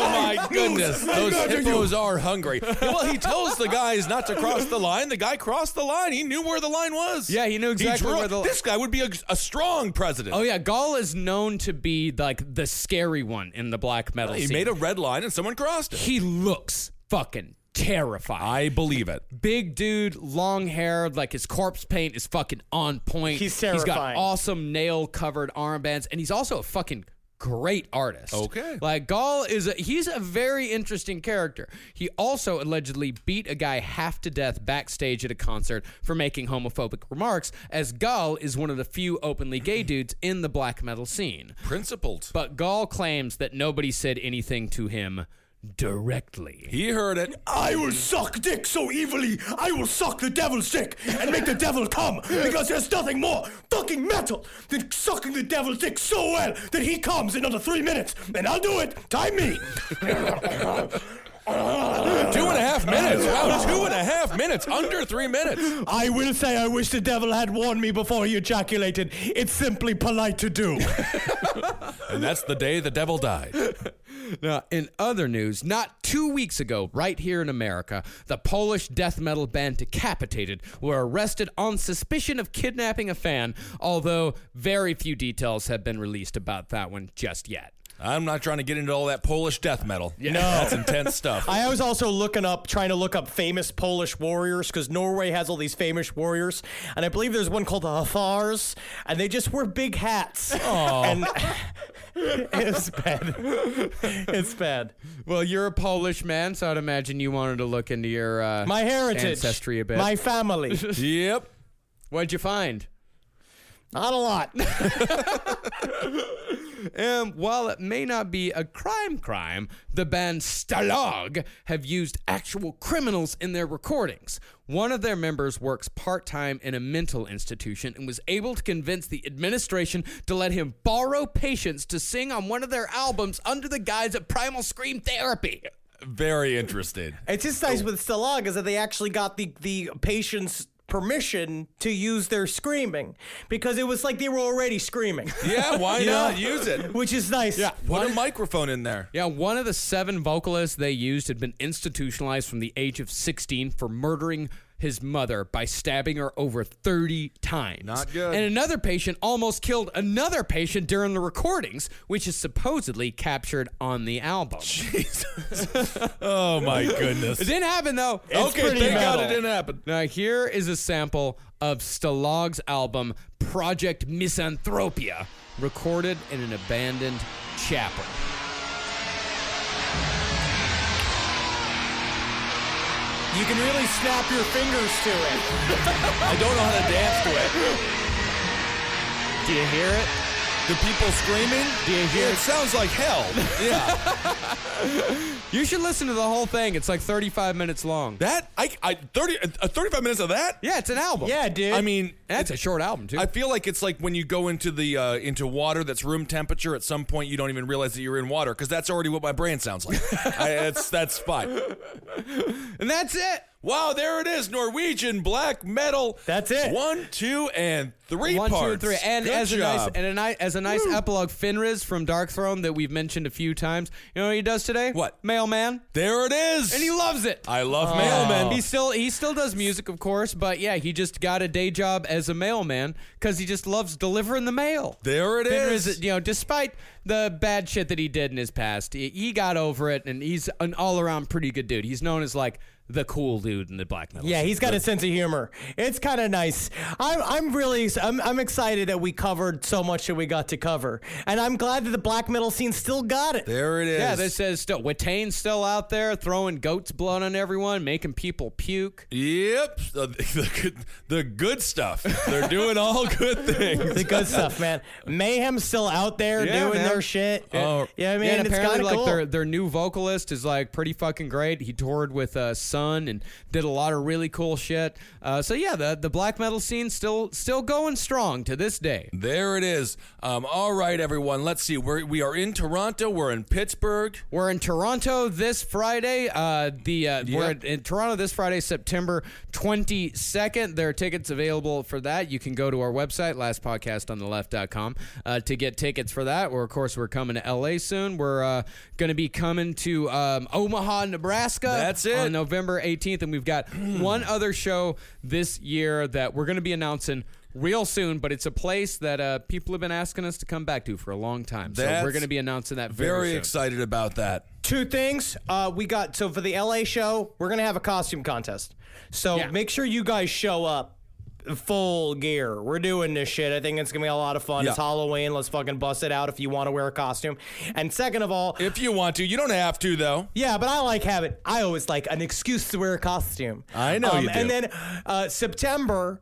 my goodness. Those hippos are hungry. Well, he tells the guys not to cross the line. The guy crossed the line. He knew where the line was. Yeah, he knew exactly where the line. This guy would be a strong president. Oh, yeah, Gal is known to be like the scary one in the black metal scene. He made a red line and someone crossed it. He looks fucking terrifying. I believe it. Big dude, long hair, like his corpse paint is fucking on point. He's terrifying. He's got awesome nail-covered armbands, and he's also a fucking great artist. Okay. Like, Gal he's a very interesting character. He also allegedly beat a guy half to death backstage at a concert for making homophobic remarks, as Gal is one of the few openly gay dudes in the black metal scene. Principled. But Gal claims that nobody said anything to him directly. He heard it. I will suck dick so evilly, I will suck the devil's dick and make the devil come, because there's nothing more fucking metal than sucking the devil's dick so well that he comes in under 3 minutes, and I'll do it. Time me. 2.5 minutes. Wow, 2.5 minutes. Under 3 minutes. I will say I wish the devil had warned me before he ejaculated. It's simply polite to do. And that's the day the devil died. Now, in other news, not 2 weeks ago, right here in America, the Polish death metal band Decapitated were arrested on suspicion of kidnapping a fan, although very few details have been released about that one just yet. I'm not trying to get into all that Polish death metal. No. That's intense stuff. I was also trying to look up famous Polish warriors, because Norway has all these famous warriors, and I believe there's one called the Hafars, and they just wear big hats. Oh. And it's bad. It's bad. Well, you're a Polish man, so I'd imagine you wanted to look into your My heritage. ancestry a bit. My family. Yep. What'd you find? Not a lot. And while it may not be a crime, the band Stalag have used actual criminals in their recordings. One of their members works part-time in a mental institution and was able to convince the administration to let him borrow patients to sing on one of their albums under the guise of Primal Scream therapy. Very interesting. It's just nice with Stalag is that they actually got the patient's permission to use their screaming, because it was like they were already screaming. Yeah, why not use it? Which is nice. Yeah. Put a microphone in there. Yeah, one of the 7 vocalists they used had been institutionalized from the age of 16 for murdering his mother by stabbing her over 30 times. Not good. And another patient almost killed another patient during the recordings, which is supposedly captured on the album. Jesus. Oh, my goodness. It didn't happen, though. Okay, thank God it didn't happen. Now, here is a sample of Stalag's album, Project Misanthropia, recorded in an abandoned chapel. You can really snap your fingers to it. I don't know how to dance to it. Do you hear it? The people screaming? Do you hear Yeah, it? it sounds like hell. Yeah. You should listen to the whole thing. It's like 35 minutes long. That, 35 minutes of that? Yeah, it's an album. Yeah, dude. I mean, That's a short album, too. I feel like it's like when you go into the into water that's room temperature. At some point, you don't even realize that you're in water, because that's already what my brain sounds like. That's fine. And that's it. Wow, there it is, Norwegian black metal. That's it. 1, 2, and 3 1, parts. 2, and 3. And Good as job. a nice epilogue, Fenris from Darkthrone that we've mentioned a few times. You know what he does today? What? Mailman. There it is. And he loves it. I love mailmen. He still does music, of course, but yeah, he just got a day job as a mailman because he just loves delivering the mail. There it Fenris, is. you know, despite the bad shit that he did in his past, he got over it, and he's an all-around pretty good dude. He's known as like the cool dude in the black metal. Yeah, scene. he's got a sense of humor. It's kind of nice. I'm excited that we covered so much that we got to cover, and I'm glad that the black metal scene still got it. There it is. Yeah, this says still Watane's still out there throwing goat's blood on everyone, making people puke. Yep, the good stuff. They're doing all good things. The good stuff, man. Mayhem's still out there Yeah, doing man. their shit. Oh. Yeah, I mean, Yeah, and it's apparently, kind of like cool. their new vocalist is like pretty fucking great. He toured with Sun and did a lot of really cool shit. So yeah, the black metal scene still going strong to this day. There it is. All right, everyone. Let's see. We are in Toronto. We're in Pittsburgh. We're in Toronto this Friday. We're in Toronto this Friday, September 22nd. There are tickets available for that. You can go to our website, lastpodcastontheleft.com, to get tickets for that. Or of course, we're coming to LA soon. We're going to be coming to Omaha, Nebraska. That's it. On November 18th, and we've got one other show this year that we're going to be announcing real soon, but it's a place that people have been asking us to come back to for a long time. So That's we're going to be announcing that Very soon. excited about that. Two things. So for the LA show, we're gonna have a costume contest. So Yeah. make sure you guys show up full gear. We're doing this shit. I think it's gonna be a lot of fun. Yeah. It's Halloween. Let's fucking bust it out if you want to wear a costume. And second of all, If you want to, you don't have to though. yeah, but I always like an excuse to wear a costume. I know you do. And then September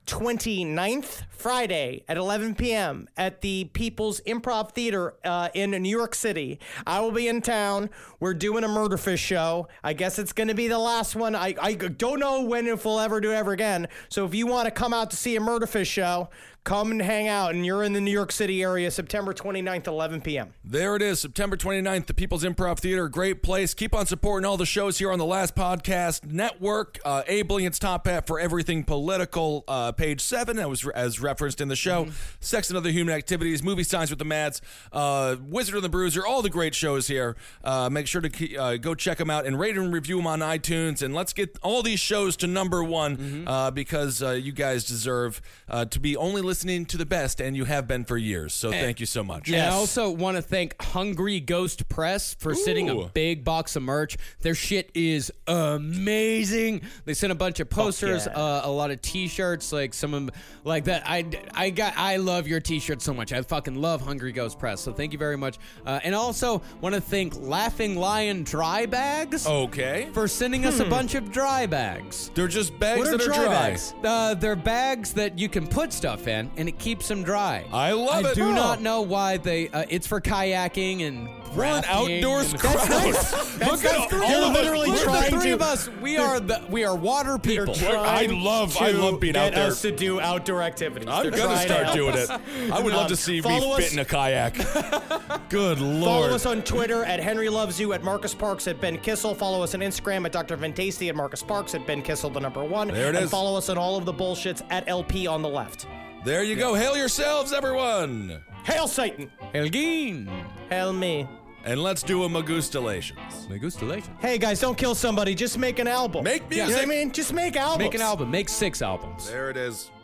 29th, Friday at 11 p.m. at the People's Improv Theater in New York City. I will be in town. We're doing a Murderfish show. I guess it's going to be the last one. I don't know when if we'll ever do ever again. So if you want to come out to see a Murderfish show, come and hang out, and you're in the New York City area, September 29th, 11 p.m. There it is, September 29th, the People's Improv Theater. Great place. Keep on supporting all the shows here on the Last Podcast Network. Abe Billion's Top Hat for everything political, page 7, that was as referenced in the show. Sex and Other Human Activities, Movie Signs with the Mads, Wizard and the Bruiser, all the great shows here. Make sure to go check them out and rate and review them on iTunes. And let's get all these shows to number 1 because you guys deserve to be only listening to the best, and you have been for years. So thank you so much. Yeah, I also want to thank Hungry Ghost Press for sending a big box of merch. Their shit is amazing. They sent a bunch of posters, a lot of T-shirts, like some of them, like that. I love your T-shirt so much. I fucking love Hungry Ghost Press. So thank you very much. And also want to thank Laughing Lion Dry Bags. Okay. For sending us a bunch of dry bags. They're just bags What are that are dry dry. bags? They're bags that you can put stuff in, and it keeps them dry. I love it. I do Oh. not know why they. It's for kayaking and We're an rafting outdoors and- crowd. Look at They're all of literally us. Look at trying the three to- of us. We are water people. I love being out get there. us to do outdoor activities. I'm They're gonna trying to start help doing us. it. I would love to see me follow us- fit in a kayak. Good Lord. Follow us on Twitter at Henry Loves You, at Marcus Parks, at Ben Kissel. Follow us on Instagram at Dr. Ventasty, at Marcus Parks, at Ben Kissel, the number 1. There it and is. follow us on all of the bullshits at LP on the left. There you go. Hail yourselves, everyone. Hail Satan! Elgin. Hail me. And let's do a Magustalations. Magustalations. Hey guys, don't kill somebody, just make an album. Make You know music. what I mean? Just make albums. Make an album. Make 6 albums. There it is.